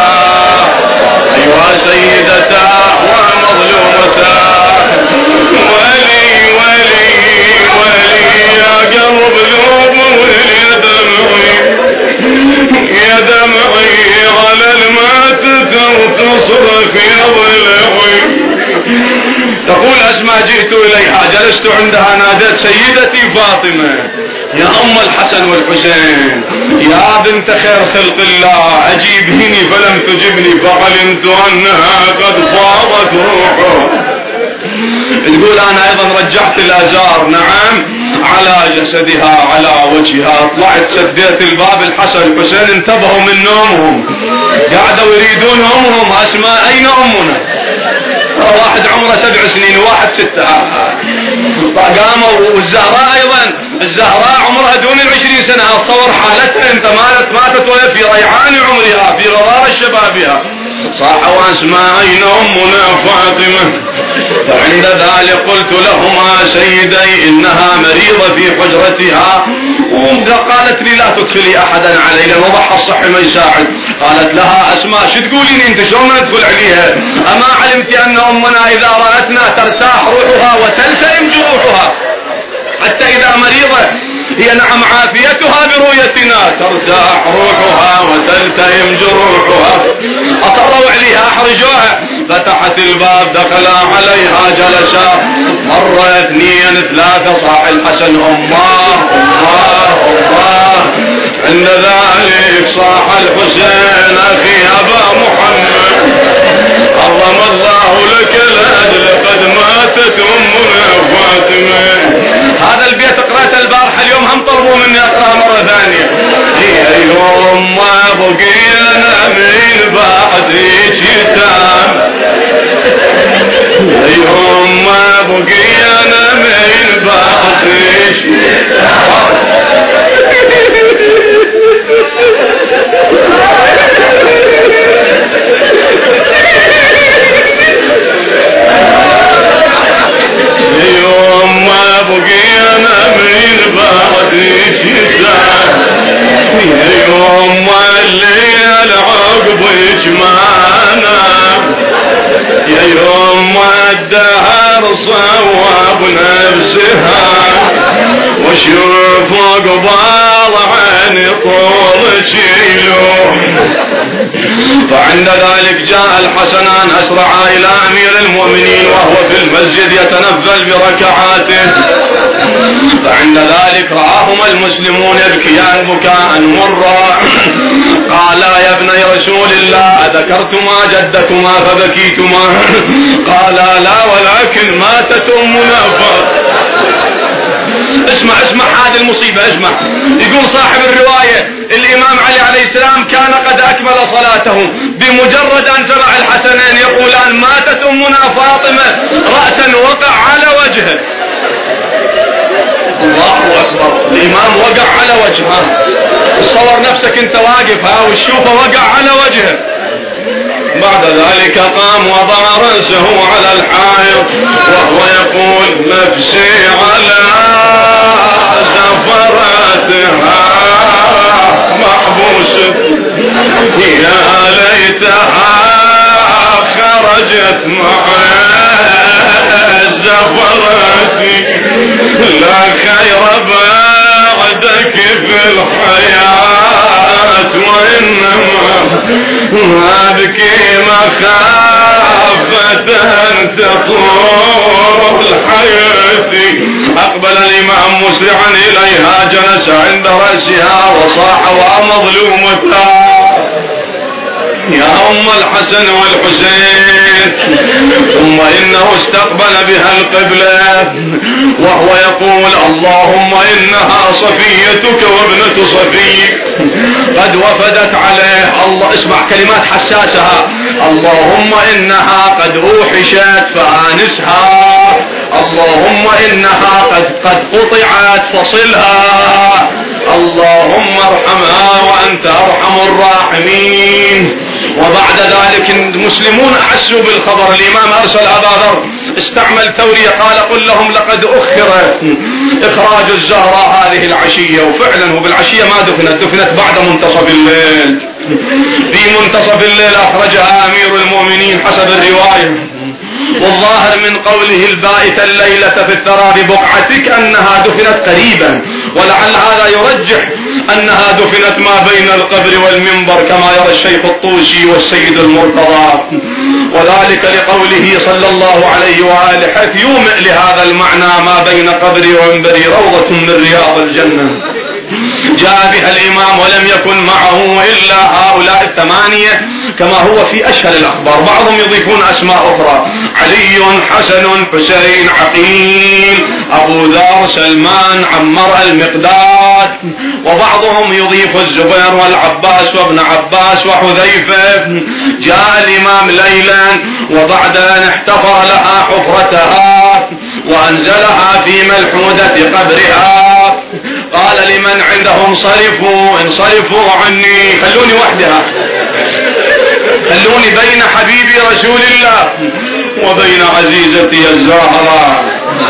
أيها سيدتا ومظلومتا، ولي ولي ولي يا قلب ذوب يا دمعي على المات تصرخ يا ضلعي. تقول أسماء جئت إليها جلست عندها نادت سيدتي فاطمة يا أم الحسن والحسين يا بنت خير خلق الله أجيبيني، فلم تجبني فعلمت أنها قد فاضت روحه. تقول أنا أيضا رجعت الآزار نعم على جسدها على وجهها، طلعت سديت الباب، الحسن والحسين انتبهوا من نومهم، قاعدوا يريدون أمهم. أسماء أين أمنا؟ واحد عمره 7 سنين وواحد 6. قاموا. والزهراء أيضا، الزهراء عمرها دون 20 سنة، أتصور حالتها انت ماتت وهي في ريعان عمرها في غرار شبابها. صاح وأسماء أين أمنا فاطمة؟ فعند ذلك قلت لهما سيدي إنها مريضة في حجرتها. قالت لي لا تدخلي أحدا علي لأن وضعها الصحي ما يساعد. قالت لها أسماء شو تقولين انت شلون ندخل عليها؟ أما علمت أن أمنا إذا رأتنا ترتاح روحها وتلتئم جروحها، حتى إذا مريضة هي نعم عافيتها برؤيتنا ترتاح روحها وتلتئم جروحها. أصروا عليها أحرجوها، فتحت الباب دخلا عليها جلسا، مرة 2 3 صاح الحسن الله الله الله. عند ذلك صاح الحسين أخي أبا محمد عظم الله لك الأجل قد ماتت أمنا فاطمة. هذا البيت قرأت البارحة اليوم هم طلبوا مني أقرأ مرة ثانية. هي يوم ما بقينا من بعدك يتام، يوم ما بقينا من بعدك يتام. يوم ما بقينا من بعدك يتام، يوم ما الليل عقبك معنا، يا يوم ما الدهر صواب نفسها، وشوف قبال عيني طول شيلو. فعند ذلك جاء الحسنان أسرعا إلى أمير المؤمنين وهو في المسجد يتنفل بركعاته. فعند ذلك رآهما المسلمون يبكيان بكاء مرا. قال يا ابني رسول الله أذكرتما جدكما فبكيتما؟ قال لا ولكن ماتت أمنا اسمع هذه المصيبة اسمع. يقول صاحب الرواية الإمام علي عليه السلام كان قد أكمل صلاته، بمجرد أن سمع الحسنين يقولان ماتت أمنا فاطمة رأسا وقع على وجهه. الله أكبر. الإمام وقع على وجهه، تصور نفسك انت واقف والشوفة وقع على وجهه. بعد ذلك قام وضع رأسه على الحائط وهو يقول نفسي على زفرتها محبوسة، يا ليتها خرجت معي زفرتي، لا خير بعدك في الحياة، وإنما أبكي مخافة أن تطول روايتي. أقبل الإمام مسرعا إليها، جلس عند رأسها وصاح: ومظلومتها يا أم الحسن والحسين. ثم إنه استقبل بها القبلة وهو يقول: اللهم إنها صفيتك وابنة صفيك قد وفدت عليه. الله، اسمع كلمات حساسها: اللهم إنها قد أوحشت فآنسها، اللهم إنها قد قطعت فصلها، اللهم ارحمها وأنت أرحم الراحمين. وبعد ذلك المسلمون أحسوا بالخبر. الإمام أرسل أبا ذر، استعمل تورية، قال: قل لهم لقد أخر إخراج الزهراء هذه العشية. وفعلا هو بالعشية ما دفنت بعد منتصف الليل. في منتصف الليل أخرجها أمير المؤمنين حسب الرواية. والظاهر من قوله: البائت الليلة في الثرى ببقعتك أنها دفنت قريبا، ولعل هذا يرجح أنها دفنت ما بين القبر والمنبر كما يرى الشيخ الطوسي والسيد المرتضى، وذلك لقوله صلى الله عليه وآله حيث يومئ لهذا المعنى: ما بين قبري ومنبري روضة من رياض الجنة. جاء بها الإمام ولم يكن معه إلا هؤلاء الثمانية كما هو في أشهر الأخبار. بعضهم يضيفون أسماء أخرى: علي، حسن، حسين، عقيل، أبو ذر، سلمان، عمر، المقداد. وبعضهم يضيف الزبير والعباس وابن عباس وحذيفة. جاء الإمام ليلا وبعد أن احتفر لها حفرتها وأنزلها في ملحودة قبرها قال لمن عندهم: انصرفوا عني، خلوني وحدها، خلوني بين حبيبي رسول الله وبين عزيزتي الزهراء.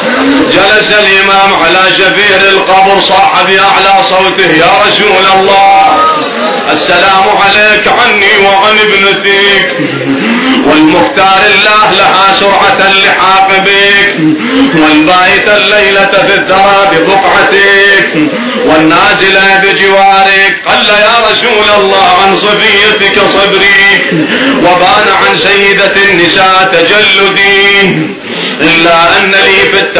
جلس الإمام على شفير القبر، صاح بأعلى صوته: يا رسول الله، السلام عليك عني وعن ابنتك، والمختار الله لها سرعة اللحاق بك، والبائت الليلة في الثرى ببقعتك، والنازلة بجوارك. قال: يا رسول الله، عن صفيتك صبري، وبان عن سيدة النساء تجلدي، إلا أن لي في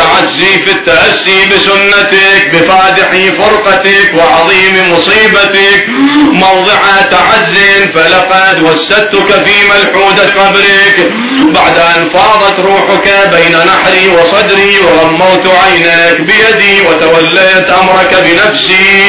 التأسي بسنتك، بفادح فرقتك وعظيم مصيبتك موضع تعز، فلقد وسدتك في ملحودة قبرك بعد أن فاضت روحك بين نحري وصدري، وغموت عينك بيدي وتوليت أمرك بنفسي.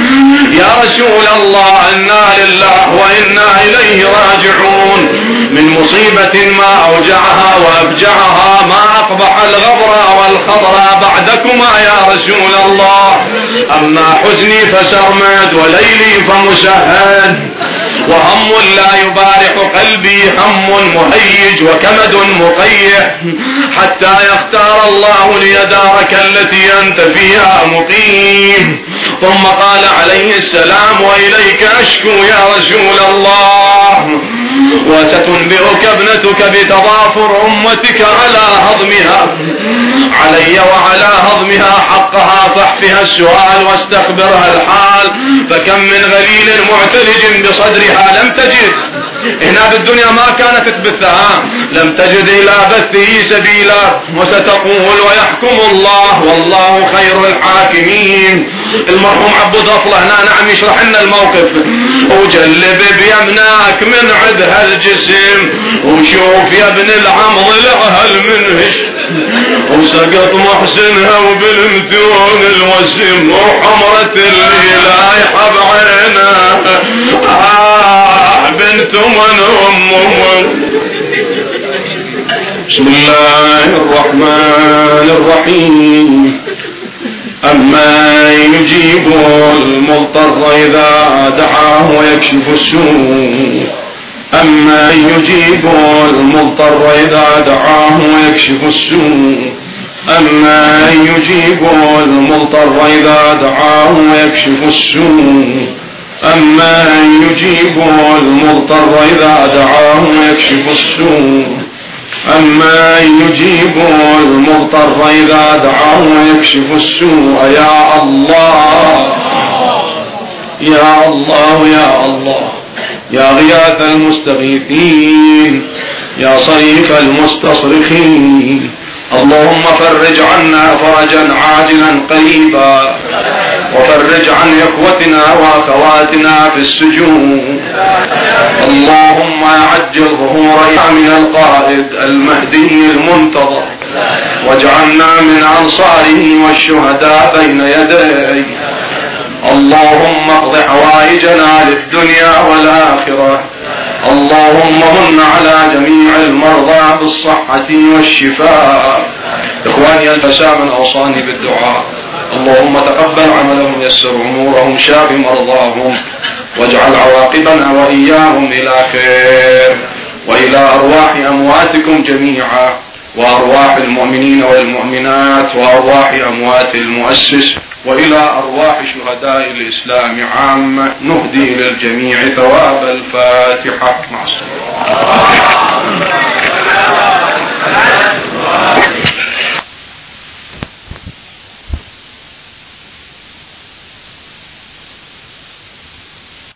يا رسول الله، إنا لله وإنا إليه راجعون، من مصيبة ما أوجعها وأبجعها، ما أقبح الغبر والخضر بعدكما يا رسول الله. أما حزني فسرمد وليلي فمسهد، وهم لا يبارح قلبي، هم مهيج وكمد مقيح، حتى يختار الله لي دارك التي أنت فيها مقيم. ثم قال عليه السلام: وإليك أشكو يا رسول الله، وستنبئك ابنتك بتضافر أمتك على هضمها علي وعلى هضمها حقها، فاحفها السؤال واستخبرها الحال، فكم من غليل معتلج بصدرها لم تجد، هنا بالدنيا ما كانت تبثها، لم تجد إلى بثه سبيلا، وستقول ويحكم الله والله خير الحاكمين. المرحوم عبود أفله هنا نعم يشرح لنا الموقف: وجلب بيمناك من عدها الجسم، وشوف يا ابن العم ضلعها المنهش، وسقط محسنها وبالمتون الوسم، وحمرة اللي لايحة بعينها بنت من أمه. بسم الله الرحمن الرحيم. أما يجيب المضطر إذا دعاه ويكشف السوء، أما يجيب المضطر إذا دعاه ويكشف السوء، أما يجيب المضطر إذا دعاه ويكشف السوء، أما يجيب المضطر إذا دعاه ويكشف السوء، أما يجيب المضطر إذا دعاه ويكشف السوء. يا الله يا الله يا الله، يا غياث المستغيثين، يا صريف المستصرخين، اللهم فرج عنا فرجا عاجلا قريبا، وفرج عن إخوتنا وأخواتنا في السجون. اللهم عجل ظهورنا من القائد المهدي المنتظر، واجعلنا من أنصاره والشهداء بين يديه. اللهم اقض حوائجنا للدنيا والآخرة. اللهم من على جميع المرضى بالصحة والشفاء. إخواني الفسامن أوصاني بالدعاء. اللهم تقبل عملهم، يسر أمورهم، شاف مرضاهم، واجعل عواقبنا وإياهم إلى خير. وإلى أرواح أمواتكم جميعا، وأرواح المؤمنين والمؤمنات، وأرواح أموات المؤسس، وإلى أرواح شهداء الإسلام عامة، نهدي للجميع ثواب الفاتحة. مع الصلاة.